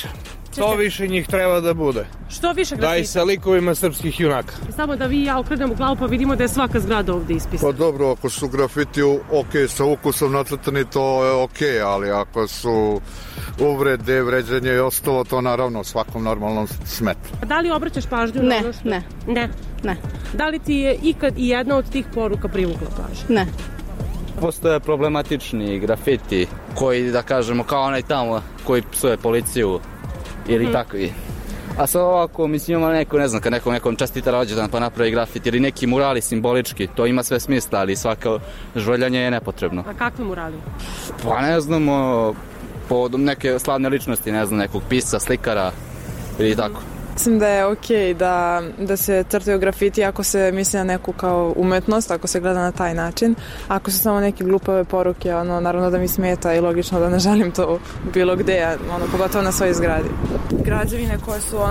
To više njih treba da bude. Što više grafita? Daj sa likovima srpskih junaka. Samo da vi i ja okrenemo glavu pa vidimo da je svaka zgrada ovde ispisana. Pa dobro, ako su grafiti sa ukusom nacrtani, to je okej, ali ako su uvrede, vređenje i ostalo, to naravno svakom normalnom smeta. Da li obraćaš pažnju na ono što... Ne. Da li ti je ikad i jedna od tih poruka privukla pažnju? Ne. Postoje problematični grafiti koji, da kažemo, kao onaj tamo koji psuje policiju ili takvi. A sad ovako, mislim, ima neko, ne znam, kad nekom čestita rođendan pa napravi grafit ili neki murali simbolički, to ima sve smisla, ali svako žvaljanje je nepotrebno. A kakvi murali? Pa ne znamo, po neke slavne ličnosti, ne znam, nekog pisca, slikara ili tako. Mislim da je okej da se crtaju grafiti ako se misli na neku kao umetnost, ako se gleda na taj način. Ako su samo neke glupave poruke, naravno da mi smeta i logično da ne želim to bilo gde, pogotovo na svojoj zgradi. Građevine koje su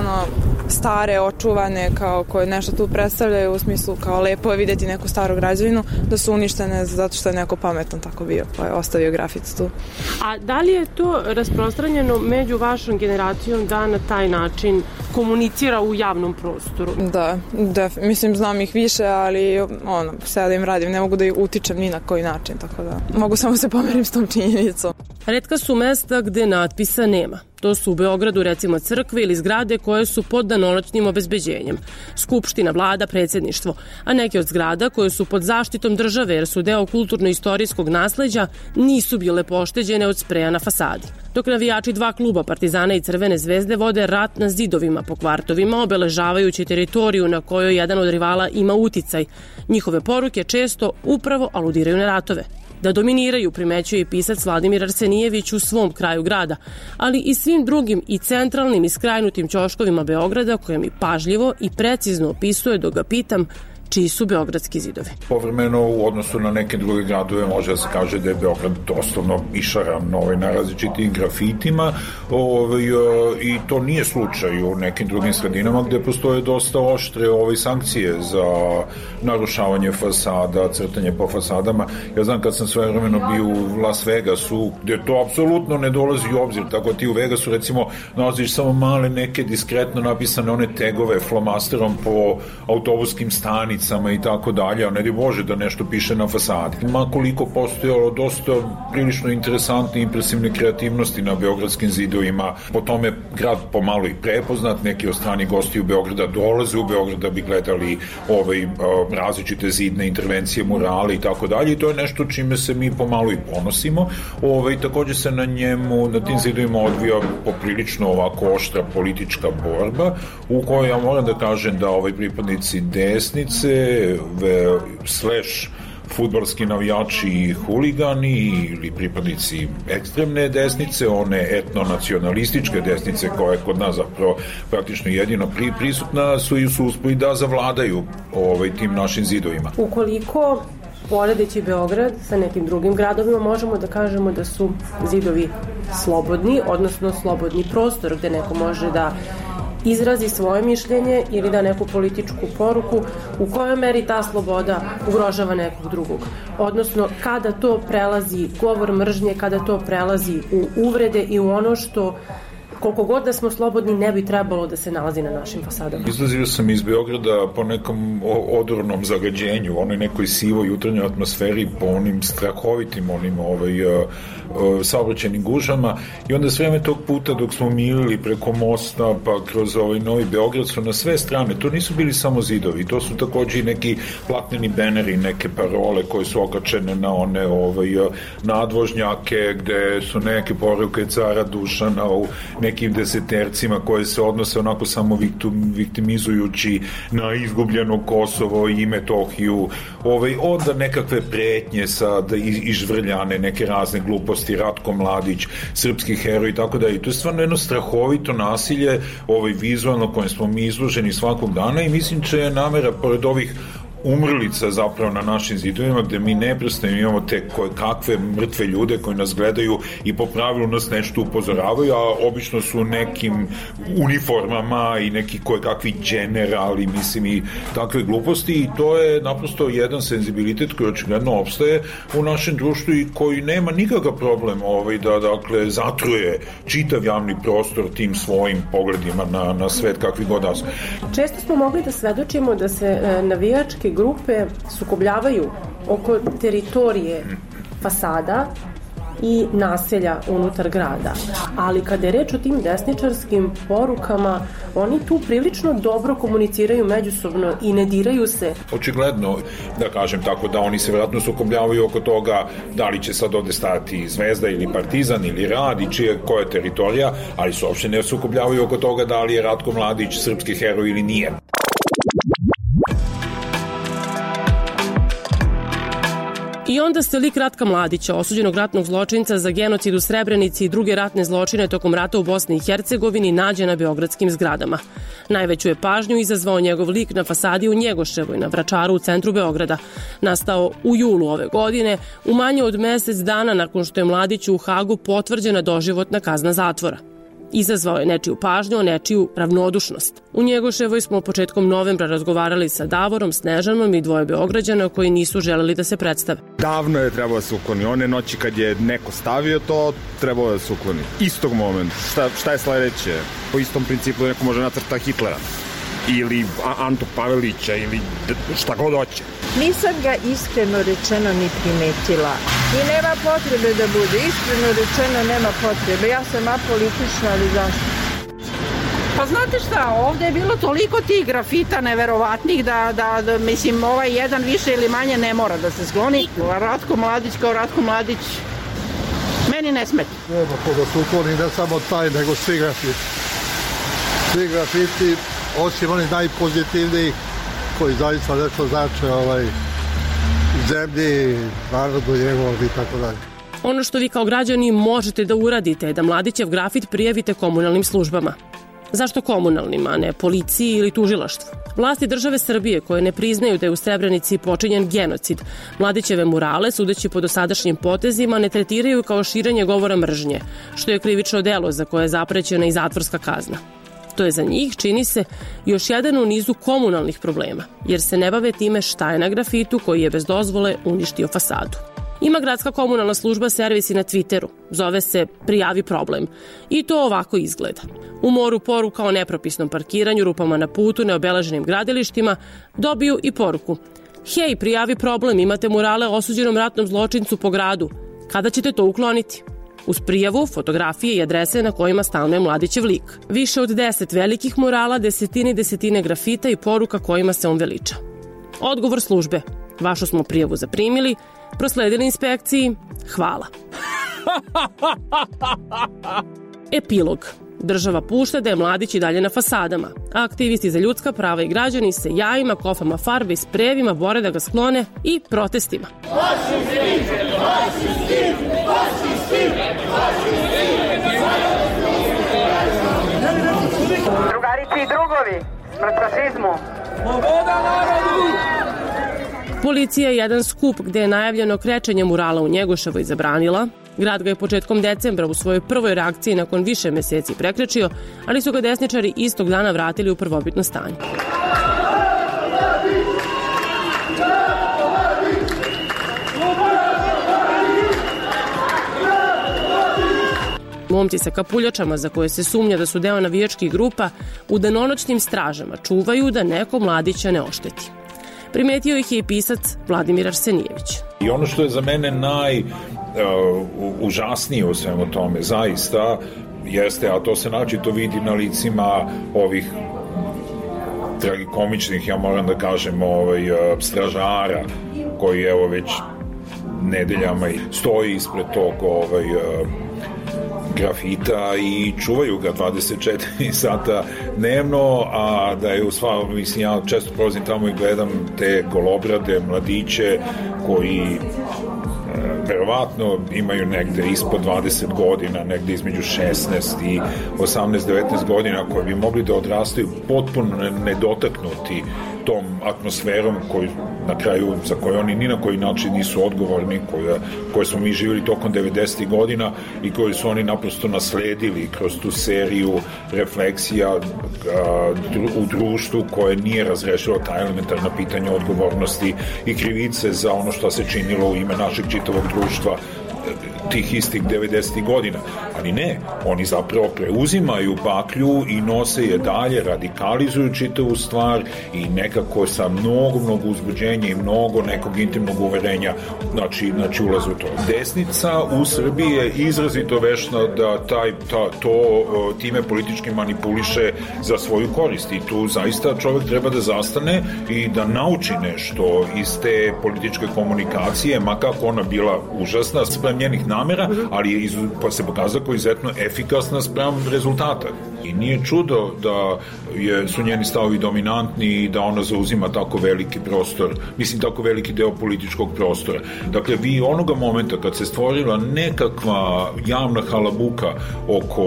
stare, očuvane, kao koje nešto tu predstavljaju u smislu kao lepo je vidjeti neku staru građevinu, da su uništene zato što je neko pametan tako bio, pa je ostavio grafit tu. A da li je to rasprostranjeno među vašom generacijom da na taj način komunicira u javnom prostoru? Da, mislim znam ih više, ali sada im radim, ne mogu da ih utičem ni na koji način, tako da mogu samo se pomerim s tom činjenicom. Retka su mesta gde natpisa nema. To su u Beogradu recimo crkve ili zgrade koje su pod danonoćnim obezbeđenjem. Skupština, vlada, predsjedništvo. A neke od zgrada koje su pod zaštitom države jer su deo kulturno-istorijskog nasleđa nisu bile pošteđene od spreja na fasadi. Dok navijači dva kluba, Partizana i Crvene zvezde, vode rat na zidovima po kvartovima, obeležavajući teritoriju na kojoj jedan od rivala ima uticaj. Njihove poruke često upravo aludiraju na ratove. Da dominiraju, primećuje i pisac Vladimir Arsenijević u svom kraju grada, ali i svim drugim i centralnim i skrajnutim ćoškovima Beograda koje mi pažljivo i precizno opisuje dok ga pitam čiji su beogradski zidovi. Povremeno u odnosu na neke druge gradove može da se kaže da je Beograd doslovno išaran na različitim grafitima i to nije slučaj u nekim drugim sredinama gde postoje dosta oštre sankcije za narušavanje fasada, crtanje po fasadama. Ja znam kad sam svojevremeno bio u Las Vegasu gde to apsolutno ne dolazi u obzir, tako ti u Vegasu recimo nalaziš samo male neke diskretno napisane one tegove flomasterom po autobuskim stanicama i tako dalje, a ne di Bože da nešto piše na fasadi. Makoliko postojalo dosta prilično interesantne i impresivne kreativnosti na beogradskim zidovima, po tome grad pomalo i prepoznat, neki od stranih gosti u Beograda dolaze u Beograd da bi gledali različite zidne intervencije, murale i tako dalje, i to je nešto čime se mi pomalo i ponosimo. Takođe se na tim zidovima odvija poprilično ovako oštra politička borba, u kojoj ja moram da kažem da pripadnici desnice / fudbalski navijači i huligani ili pripadnici ekstremne desnice, one etnonacionalističke desnice koja je kod nas zapravo praktično jedino prisutna, su uspeli da zavladaju tim našim zidovima. Ukoliko poredeći Beograd sa nekim drugim gradovima, možemo da kažemo da su zidovi slobodni, odnosno slobodni prostor gde neko može da izrazi svoje mišljenje ili da neku političku poruku, u kojoj meri ta sloboda ugrožava nekog drugog. Odnosno, kada to prelazi govor mržnje, kada to prelazi u uvrede i u ono što koliko god da smo slobodni ne bi trebalo da se nalazi na našim fasadama. Izlazio sam iz Beograda po nekom odornom zagađenju, onoj nekoj sivoj jutarnjoj atmosferi, po onim strahovitim saobraćajnim gužama, i onda sve vreme tog puta dok smo milili preko mosta pa kroz Novi Beograd su na sve strane, to nisu bili samo zidovi, to su takođe i neki platneni beneri, neke parole koje su okačene na one nadvožnjake gde su neke poruke cara Dušana u nekim desetercima koje se odnose onako samo viktimizujući na izgubljeno Kosovo i Metohiju, onda nekakve pretnje sad izvrljane, neke razne gluposti, Ratko Mladić, srpski heroj i tako da, i to je stvarno jedno strahovito nasilje vizualno kojem smo mi izloženi svakog dana, i mislim će namera pored ovih umrlica zapravo na našim zidovima, gde mi neprestano imamo te kakve mrtve ljude koji nas gledaju i po pravilu nas nešto upozoravaju, a obično su nekim uniformama i neki kakvi generali, mislim, i takve gluposti, i to je naprosto jedan senzibilitet koji očigledno opstaje u našem društvu i koji nema nikakav problem da dakle zatruje čitav javni prostor tim svojim pogledima na svet kakvi god da su. Često smo mogli da svedočimo da se navijačke grupe sukobljavaju oko teritorije fasada i naselja unutar grada. Ali kada je reč o tim desničarskim porukama, oni tu prilično dobro komuniciraju međusobno i ne diraju se. Očigledno, da kažem tako, da oni se vjerojatno sukobljavaju oko toga da li će sad ovde stati Zvezda ili Partizan ili Rad i koja je teritorija, ali se uopšte ne sukobljavaju oko toga da li je Ratko Mladić srpski heroj ili nije. I onda ste lik Ratka Mladića, osuđenog ratnog zločinca za genocid u Srebrenici i druge ratne zločine tokom rata u Bosni i Hercegovini, nađe na beogradskim zgradama. Najveću je pažnju izazvao njegov lik na fasadi u Njegoševoj, na Vračaru u centru Beograda. Nastao u julu ove godine, u manje od mesec dana nakon što je Mladiću u Hagu potvrđena doživotna kazna zatvora. Izazvao je nečiju pažnju, nečiju ravnodušnost. U Njegoševoj smo početkom novembra razgovarali sa Davorom, Snežanom i dvoje Beograđana koji nisu želeli da se predstave. Davno je trebalo da se ukloni. One noći kad je neko stavio to, trebalo da se ukloni. Istog momenta. Šta je sledeće? Po istom principu neko može nacrta Hitlera ili Antu Pavelića ili šta god hoće. Nisam ga iskreno rečeno ni primetila. I nema potrebe da bude. Iskreno rečeno nema potrebe. Ja sam apolitična, ali zašto? Pa znate šta, ovde je bilo toliko tih grafita neverovatnih da mislim, ovaj jedan više ili manje ne mora da se skloni. Ratko Mladić kao Ratko Mladić meni ne smeta. Nema ko da se ukloni, ne samo taj, nego svi grafiti. Svi grafiti, osim oni najpozitivniji, koji zaista nešto znači zemlji, narodu njegovom i tako dalje. Ono što vi kao građani možete da uradite je da Mladićev grafit prijavite komunalnim službama. Zašto komunalnim, a ne policiji ili tužilaštvu? Vlasti države Srbije koje ne priznaju da je u Srebrenici počinjen genocid, Mladićeve murale, sudeći po dosadašnjim potezima, ne tretiraju kao širenje govora mržnje, što je krivično delo za koje je zaprećena i zatvorska kazna. To je za njih, čini se, još jedan u nizu komunalnih problema, jer se ne bave time šta je na grafitu koji je bez dozvole uništio fasadu. Ima gradska komunalna služba servis i na Twitteru. Zove se Prijavi problem. I to ovako izgleda. U moru poruka o nepropisnom parkiranju, rupama na putu, neobeleženim gradilištima, dobiju i poruku. Hej, prijavi problem, imate murale osuđenom ratnom zločincu po gradu. Kada ćete to ukloniti? Uz prijavu, fotografije i adrese na kojima stanuje Mladićev lik. Više od 10 velikih murala, desetine grafita i poruka kojima se on veliča. Odgovor službe. Vašu smo prijavu zaprimili, prosledili inspekciji, hvala. Epilog. Država pušta da je Mladić i dalje na fasadama, a aktivisti za ljudska prava i građani se jajima, kofama farbe i sprejevima bore da ga sklone i protestima. Drugarici i drugovi, smrt fašizmu. Sloboda narodu! Policija je jedan skup gde je najavljeno krečenje murala u Njegoševoj zabranila. Grad ga je početkom decembra u svojoj prvoj reakciji nakon više meseci prekrečio, ali su ga desničari istog dana vratili u prvobitno stanje. Momci sa kapuljačama za koje se sumnja da su deo navijačkih grupa u danonoćnim stražama čuvaju da neko Mladića ne ošteti. Primetio ih je i pisac Vladimir Arsenijević. I ono što je za mene najužasnije u svemu tome, zaista, jeste, a to se naročito vidi na licima ovih tragikomičnih, ja moram da kažem, stražara, koji evo već nedeljama stoji ispred tog grafita i čuvaju ga 24 sata dnevno, a da je mislim, ja često prolazim tamo i gledam te golobrade mladiće koji verovatno imaju negde ispod 20 godina, negde između 16 i 18-19 godina, koji bi mogli da odrastaju potpuno nedotaknuti tom atmosferom na kraju, za koju oni ni na koji način nisu odgovorni, koje smo mi živjeli tokom 90. godina i koje su oni naprosto nasledili kroz tu seriju refleksija u društvu koje nije razrešilo ta elementarna pitanja odgovornosti i krivice za ono što se činilo u ime našeg čitavog društva tih istih 90. godina. Ali ne, oni zapravo preuzimaju baklju i nose je dalje, radikalizuju čitavu stvar i nekako sa mnogo uzbuđenja i mnogo nekog intimnog uverenja znači ulaze u to. Desnica u Srbiji je izrazito vešna da time politički manipuliše za svoju korist i tu zaista čovjek treba da zastane i da nauči nešto iz te političke komunikacije, ma kako ona bila užasna spram njenih namera, ali pa se pokazao kao izuzetno efikasna spram rezultata. I nije čudo da su njeni stavovi dominantni i da ona zauzima tako veliki prostor, tako veliki deo političkog prostora. Dakle, vi onoga momenta kad se stvorila nekakva javna halabuka oko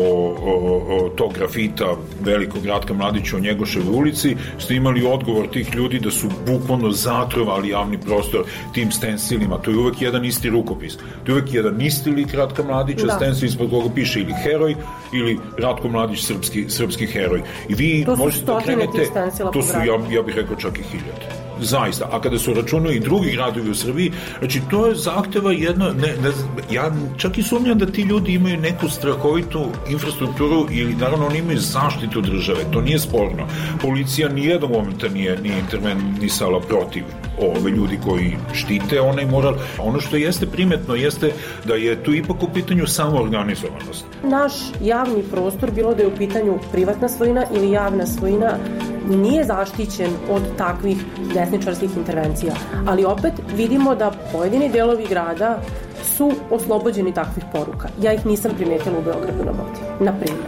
tog grafita velikog Ratka Mladića u Njegoševoj ulici, ste imali odgovor tih ljudi da su bukvalno zatrovali javni prostor tim stensilima. To je uvek jedan isti rukopis. To je uvek jedan isti lik Ratka Mladića, stensil ispod koga piše ili heroj ili Ratko Mladić srpski heroj. I vi možete da krenete, to su, ja bih rekao, čak i 1000. Zaista. A kada su računali i drugi gradovi u Srbiji, znači to je zahteva jedna, ja čak i sumnjam da ti ljudi imaju neku strahovitu infrastrukturu ili naravno oni imaju zaštitu države, to nije sporno. Policija nijednog momenta nije intervenisala protiv ove ljudi koji štite onaj moral. Ono što jeste primetno jeste da je tu ipak u pitanju samoorganizovanost. Naš javni prostor, bilo da je u pitanju privatna svojina ili javna svojina, nije zaštićen od takvih desničarskih intervencija. Ali opet vidimo da pojedini delovi grada su oslobođeni takvih poruka. Ja ih nisam primetila u Beogradu na vodi, na primjer.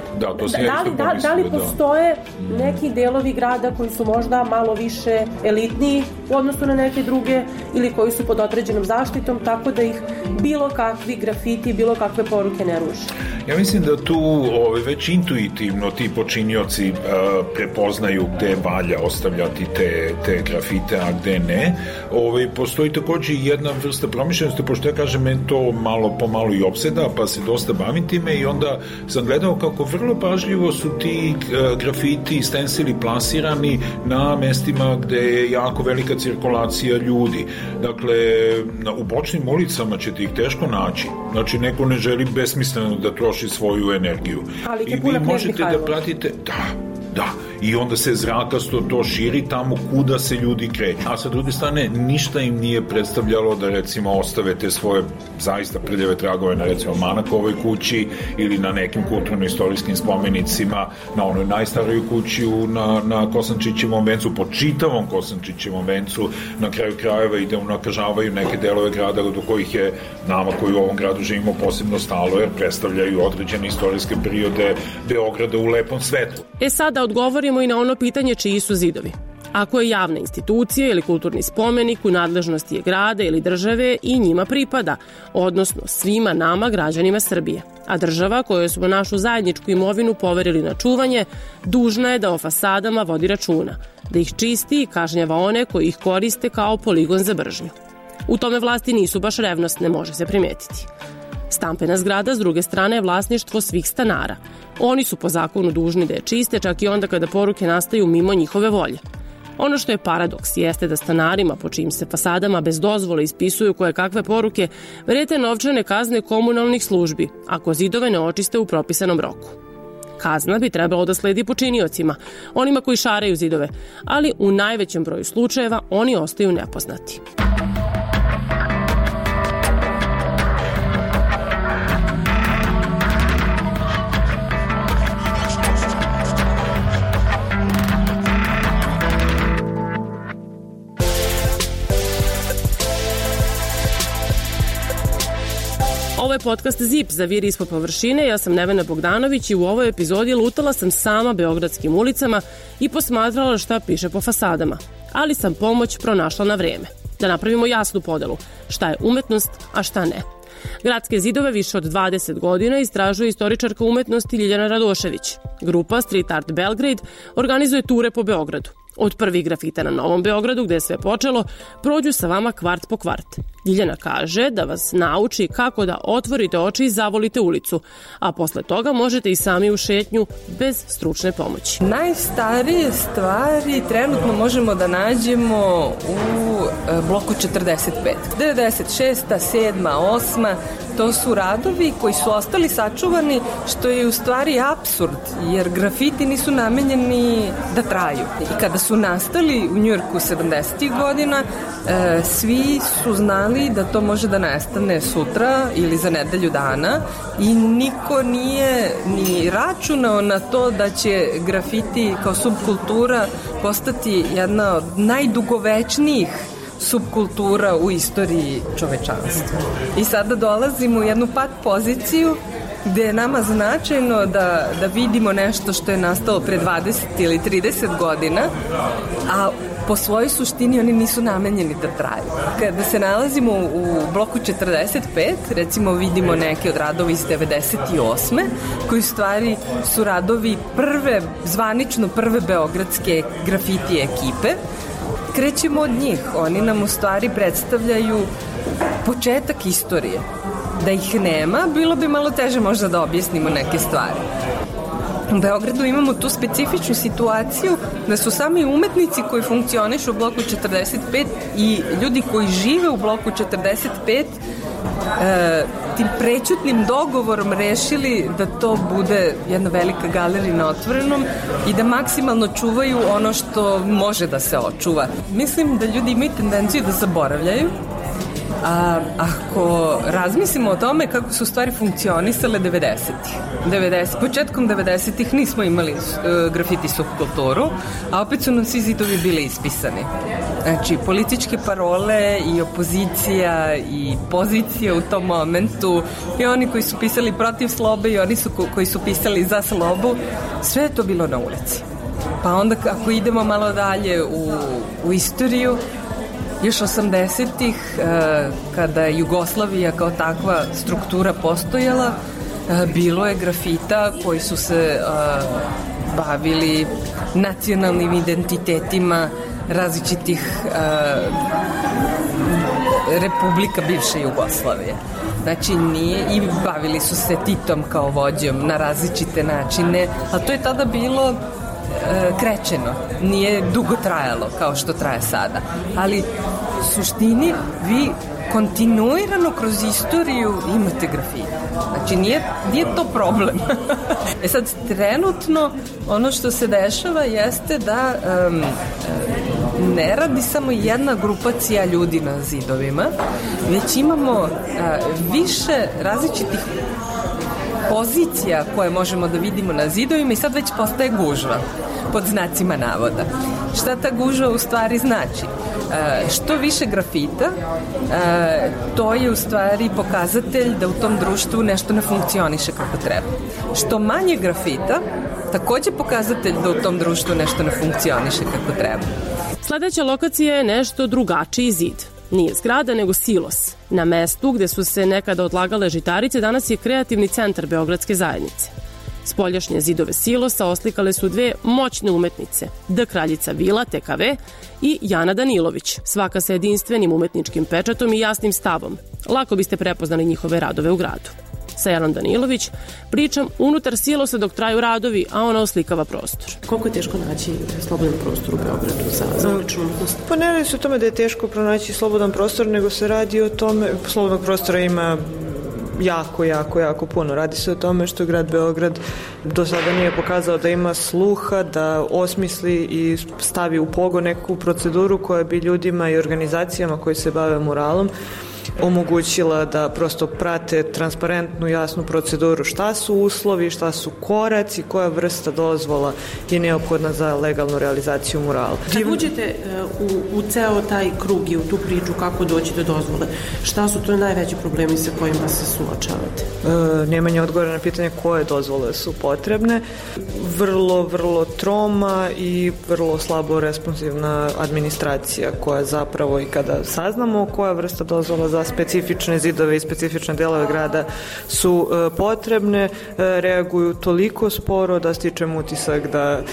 Da li postoje neki delovi grada koji su možda malo više elitniji u odnosu na neke druge ili koji su pod određenom zaštitom, tako da ih bilo kakvi grafiti, bilo kakve poruke ne ruše? Ja mislim da tu već intuitivno ti počinioci prepoznaju gde valja ostavljati te grafite, a gde ne. Postoji također jedna vrsta promišljenosti, pošto ja kažem, to malo po malo i opseda, pa se dosta bavim time i onda sam gledao kako vrlo pažljivo su ti grafiti i stensili plasirani na mestima gde je jako velika cirkulacija ljudi. Dakle, u bočnim ulicama ćete ih teško naći. Znači, neko ne želi besmisleno da troši svoju energiju. Ali i vi možete da pratite... Da, i onda se zrakasto to širi tamo kuda se ljudi kreću. A sa druge strane, ništa im nije predstavljalo da recimo ostave te svoje zaista prljave tragove na recimo Manakovoj kući ili na nekim kulturno-istorijskim spomenicima, na onoj najstarijoj kući na Kosančićevom vencu, po čitavom Kosančićevom vencu, na kraju krajeva i da unakažavaju neke delove grada do kojih je nama koji u ovom gradu živimo posebno stalo, jer predstavljaju određene istorijske periode Beograda u lepom svetlu. Sada odgovorimo i na ono pitanje čiji su zidovi. Ako je javna institucija ili kulturni spomenik u nadležnosti je grada ili države i njima pripada, odnosno svima nama, građanima Srbije. A država kojoj smo našu zajedničku imovinu poverili na čuvanje, dužna je da o fasadama vodi računa, da ih čisti i kažnjava one koji ih koriste kao poligon za mržnju. U tome vlasti nisu baš revnosne, može se primetiti. Stampena zgrada, s druge strane, je vlasništvo svih stanara. Oni su po zakonu dužni da je čiste, čak i onda kada poruke nastaju mimo njihove volje. Ono što je paradoks jeste da stanarima po čijim se fasadama bez dozvole ispisuju koje kakve poruke vrete novčane kazne komunalnih službi ako zidove ne očiste u propisanom roku. Kazna bi trebalo da sledi počiniocima, onima koji šaraju zidove, ali u najvećem broju slučajeva oni ostaju nepoznati. Ovo je podcast ZIP za Vir ispod površine. Ja sam Nevena Bogdanović i u ovoj epizodi lutala sam sama beogradskim ulicama i posmatrala šta piše po fasadama. Ali sam pomoć pronašla na vreme. Da napravimo jasnu podelu šta je umetnost, a šta ne. Gradske zidove više od 20 godina istražuje istoričarka umetnosti Ljiljana Radošević. Grupa Street Art Belgrade organizuje ture po Beogradu. Od prvih grafita na Novom Beogradu, gde je sve počelo, prođu sa vama kvart po kvart. Ljiljana kaže da vas nauči kako da otvorite oči i zavolite ulicu, a posle toga možete i sami u šetnju bez stručne pomoći. Najstarije stvari trenutno možemo da nađemo u bloku 45. 96. 7. 8. To su radovi koji su ostali sačuvani, što je u stvari apsurd, jer grafiti nisu namenjeni da traju. I kada su nastali u Njujorku 70. godina, svi su znali da to može da nestane sutra ili za nedelju dana i niko nije ni računao na to da će grafiti kao subkultura postati jedna od najdugovečnijih subkultura u istoriji čovečanstva. I sada dolazimo u jednu pat poziciju gde je nama značajno da vidimo nešto što je nastalo pre 20 ili 30 godina, a po svojoj suštini oni nisu namenjeni da traju. Kada se nalazimo u bloku 45, recimo vidimo neke od radova iz 98. koji u stvari su radovi zvanično prve beogradske grafiti ekipe. Krećemo od njih. Oni nam u stvari predstavljaju početak istorije. Da ih nema, bilo bi malo teže možda da objasnimo neke stvari. U Beogradu imamo tu specifičnu situaciju da su sami umetnici koji funkcionišu u bloku 45 i ljudi koji žive u bloku 45 tim prećutnim dogovorom rešili da to bude jedna velika galerija na otvorenom i da maksimalno čuvaju ono što može da se očuva. Mislim da ljudi imaju tendenciju da zaboravljaju. A ako razmislimo o tome kako su stvari funkcionisale 90-ih. Početkom 90-ih nismo imali grafiti subkulturu, a opet su nam svi zidovi bili ispisani. Znači, političke parole i opozicija i pozicija u tom momentu i oni koji su pisali protiv slobe i oni koji su pisali za slobu, sve je to bilo na ulici. Pa onda ako idemo malo dalje u istoriju, još 80-ih, kada je Jugoslavija kao takva struktura postojala, bilo je grafita koji su se bavili nacionalnim identitetima različitih republika bivše Jugoslavije. Znači i bavili su se Titom kao vođom na različite načine, a to je tada bilo krećeno, nije dugo trajalo kao što traje sada, ali u suštini vi kontinuirano kroz istoriju imate grafite. Znači nije to problem. Sad trenutno ono što se dešava jeste da ne radi samo jedna grupacija ljudi na zidovima, već imamo više različitih pozicija koje možemo da vidimo na zidovima i sad već postaje gužva pod znacima navoda. Šta ta gužva u stvari znači? Što više grafita, to je u stvari pokazatelj da u tom društvu nešto ne funkcioniše kako treba. Što manje grafita, takođe pokazatelj da u tom društvu nešto ne funkcioniše kako treba. Sledeća lokacija je nešto drugačiji zid. Nije zgrada, nego silos. Na mestu gde su se nekada odlagale žitarice, danas je kreativni centar Beogradske zajednice. Spoljašnje zidove silosa oslikale su dve moćne umetnice, D. Kraljica Vila, TKV, i Jana Danilović, svaka sa jedinstvenim umetničkim pečatom i jasnim stavom. Lako biste prepoznali njihove radove u gradu. Sa Janom Danilović pričam unutar silosa dok traju radovi, a ona oslikava prostor. Koliko je teško naći slobodan prostor u Beogradu za uličnu umetnost? Pa ne radi se o tome da je teško pronaći slobodan prostor, nego se radi o tome, slobodnog prostora ima jako puno. Radi se o tome što grad Beograd do sada nije pokazao da ima sluha, da osmisli i stavi u pogon neku proceduru koja bi ljudima i organizacijama koji se bave muralom omogućila da prosto prate transparentnu, jasnu proceduru šta su uslovi, šta su koraci, koja vrsta dozvola je neophodna za legalnu realizaciju murala. Kad uđete u ceo taj krug i u tu priču kako doći do dozvole, šta su to najveći problemi sa kojima se suočavate? Nemanje odgovora na pitanje koje dozvole su potrebne, vrlo troma i vrlo slabo responsivna administracija koja zapravo i kada saznamo koja vrsta dozvola za specifične zidove i specifične delove grada su potrebne, reaguju toliko sporo da stičem utisak da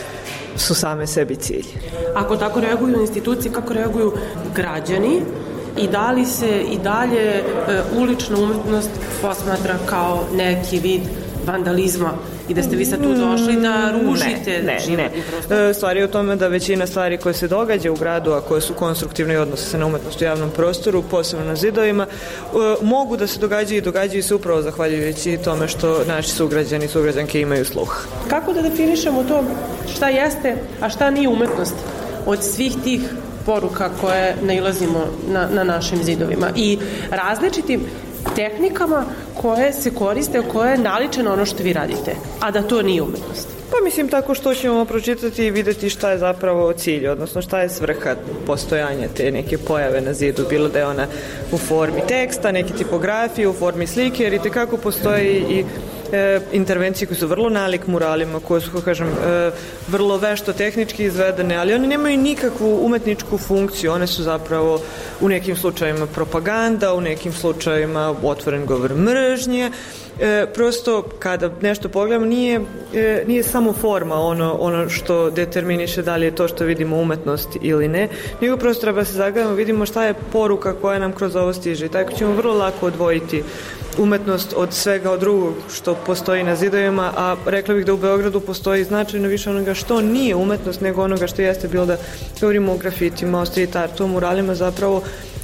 su same sebi cilj. Ako tako reaguju institucije, kako reaguju građani i da li se i dalje ulična umetnost posmatra kao neki vid vandalizma i da ste vi sad tu došli da ružite životni prostor? Stvar je u tome da većina stvari koje se događa u gradu, a koje su konstruktivne i odnose se na umetnost u javnom prostoru, posebno na zidovima, mogu da se događaju se upravo zahvaljujući tome što naši sugrađani i sugrađanke imaju sluh. Kako da definišemo to šta jeste, a šta nije umetnost od svih tih poruka koje nailazimo na našim zidovima i različitim tehnikama koje se koriste, koje je naliče na ono što vi radite, a da to nije umetnost? Pa mislim tako što ćemo pročitati i videti šta je zapravo cilj, odnosno šta je svrha postojanja te neke pojave na zidu, bilo da je ona u formi teksta, neke tipografije, u formi slike, jer i tekako postoji i intervencije koje su vrlo nalik muralima, koje su, kako kažem, vrlo vešto tehnički izvedene, ali one nemaju nikakvu umetničku funkciju, one su zapravo u nekim slučajima propaganda, u nekim slučajima otvoren govor mržnje. Prosto kada nešto pogledamo nije samo forma ono što determiniše da li je to što vidimo umetnost ili ne, nego prosto treba se zagledamo, vidimo šta je poruka koja nam kroz ovo stiže i tako ćemo vrlo lako odvojiti umetnost od svega od drugog što postoji na zidovima, a rekla bih da u Beogradu postoji značajno više onoga što nije umetnost nego onoga što jeste, bilo da govorimo o grafitima, o street artu, o muralima, zapravo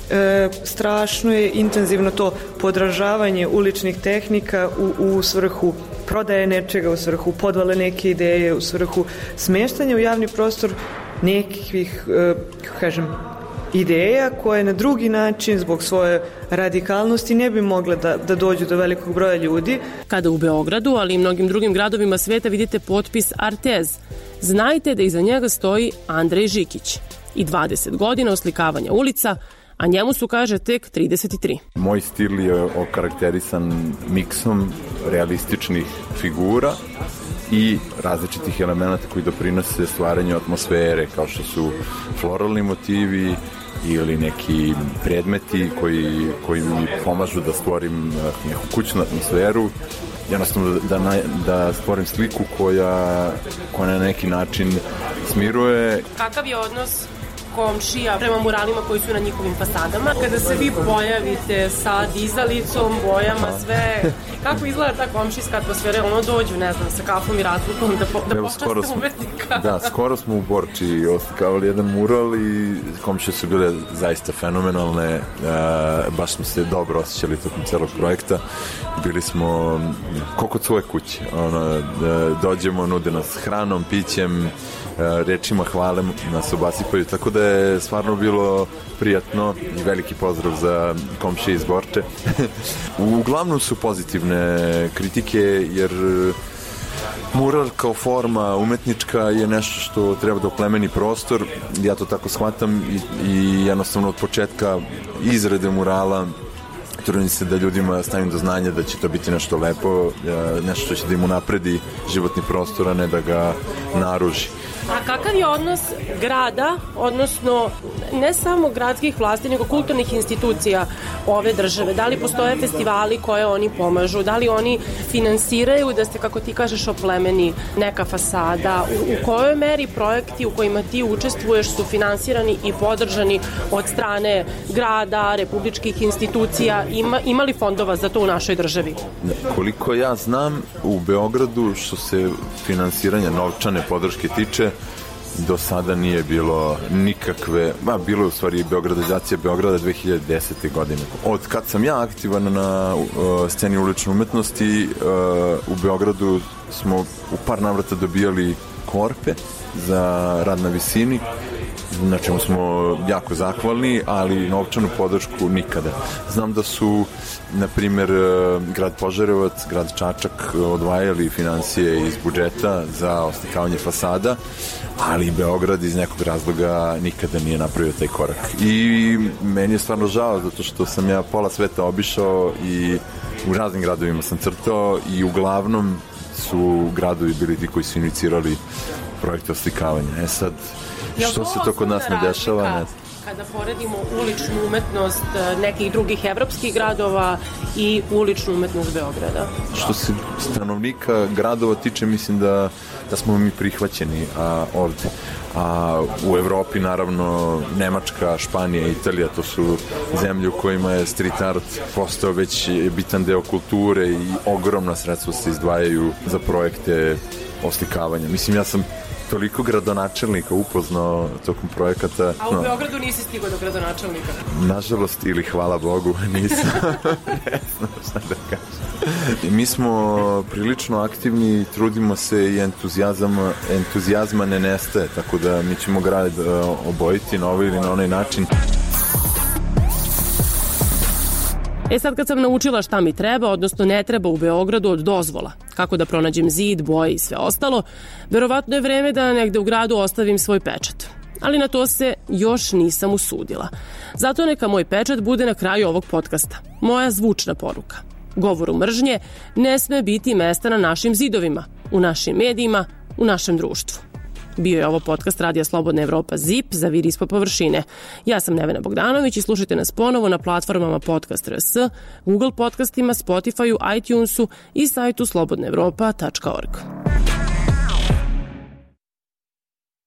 strašno je intenzivno to podražavanje uličnih tehnika u svrhu prodaje nečega, u svrhu podvale neke ideje, u svrhu smeštanja u javni prostor nekih, kažem, ideja koje na drugi način zbog svoje radikalnosti ne bi mogle da dođu do velikog broja ljudi. Kada u Beogradu, ali i mnogim drugim gradovima sveta vidite potpis Artez, znajte da iza njega stoji Andrej Žikić i 20 godina oslikavanja ulica, a njemu su, kaže, tek 33. Moj stil je okarakterisan miksom realističnih figura i različitih elemenata koji doprinose stvaranju atmosfere, kao što su floralni motivi ili neki predmeti koji mi pomažu da stvorim neku kućnu atmosferu, jednostavno da stvorim sliku koja na neki način smiruje. Kakav je odnos komšija prema muralima koji su na njihovim fasadama? Kada se vi pojavite sa dizalicom, bojama, sve, kako izgleda ta komšijska atmosfera? Ono dođu, ne znam, sa kafom i razlukom da počaste umetnika. Da, skoro smo u Borči oslikavali jedan mural i komšije su bile zaista fenomenalne, baš smo se dobro osjećali tokom celog projekta. Bili smo ko kod svoje kuće, dođemo, nude nas hranom, pićem, rečima hvale nas obasipaju, tako da je stvarno bilo prijatno i veliki pozdrav za komšije iz Borče. Uglavnom su pozitivne kritike, jer mural kao forma umetnička je nešto što treba da oplemeni prostor, ja to tako shvatam i jednostavno od početka izrade murala trudim se da ljudima stavim do znanja da će to biti nešto lepo, nešto što će da im unapredi životni prostor, a ne da ga naruži. A kakav je odnos grada, odnosno ne samo gradskih vlasti, nego kulturnih institucija ove države? Da li postoje festivali koje oni pomažu? Da li oni finansiraju da se, kako ti kažeš, oplemeni neka fasada? U kojoj meri projekti u kojima ti učestvuješ su finansirani i podržani od strane grada, republičkih institucija? Ima li fondova za to u našoj državi? Koliko ja znam, u Beogradu što se finansiranja novčane podrške tiče, do sada nije bilo nikakve, bilo je u stvari beogradizacija Beograda 2010. godine. Od kad sam ja aktivan na sceni ulične umetnosti, u Beogradu smo u par navrata dobijali korpe za rad na visini, na čemu smo jako zahvalni, ali novčanu podršku nikada. Znam da su, na primjer, grad Požarevac, grad Čačak odvajali financije iz budžeta za oslikavanje fasada, ali Beograd iz nekog razloga nikada nije napravio taj korak. I meni je stvarno žao, zato što sam ja pola sveta obišao i u raznim gradovima sam crtao i uglavnom su gradovi bili ti koji su inicirali projekte oslikavanja. Sad, što se to kod nas ne dešava? Ne. Kada poredimo uličnu umetnost nekih drugih evropskih gradova i uličnu umetnost Beograda? Što se stanovnika gradova tiče, mislim da da smo mi prihvaćeni ovde. A u Evropi naravno Nemačka, Španija, Italija, to su zemlje u kojima je street art postao već bitan deo kulture i ogromna sredstva se izdvajaju za projekte oslikavanja. Mislim, ja sam toliko gradonačelnika upoznao tokom projekata. A u Beogradu nisi stigao do gradonačelnika? Nažalost, ili hvala Bogu, nisam. Ne znam šta da kažem. Mi smo prilično aktivni, trudimo se i entuzijazma ne nestaje, tako da mi ćemo grad obojiti na ovaj ili na onaj način. Sad kad sam naučila šta mi treba, odnosno ne treba u Beogradu od dozvola, kako da pronađem zid, boje i sve ostalo, verovatno je vreme da negde u gradu ostavim svoj pečat. Ali na to se još nisam usudila. Zato neka moj pečat bude na kraju ovog podcasta. Moja zvučna poruka. Govoru mržnje ne sme biti mesta na našim zidovima, u našim medijima, u našem društvu. Bio je ovo podcast Radija Slobodna Evropa ZIP za Vir ispod površine. Ja sam Nevena Bogdanović i slušajte nas ponovo na platformama Podcast.rs, Google podcastima, Spotifyu, iTunesu i sajtu slobodnaevropa.org.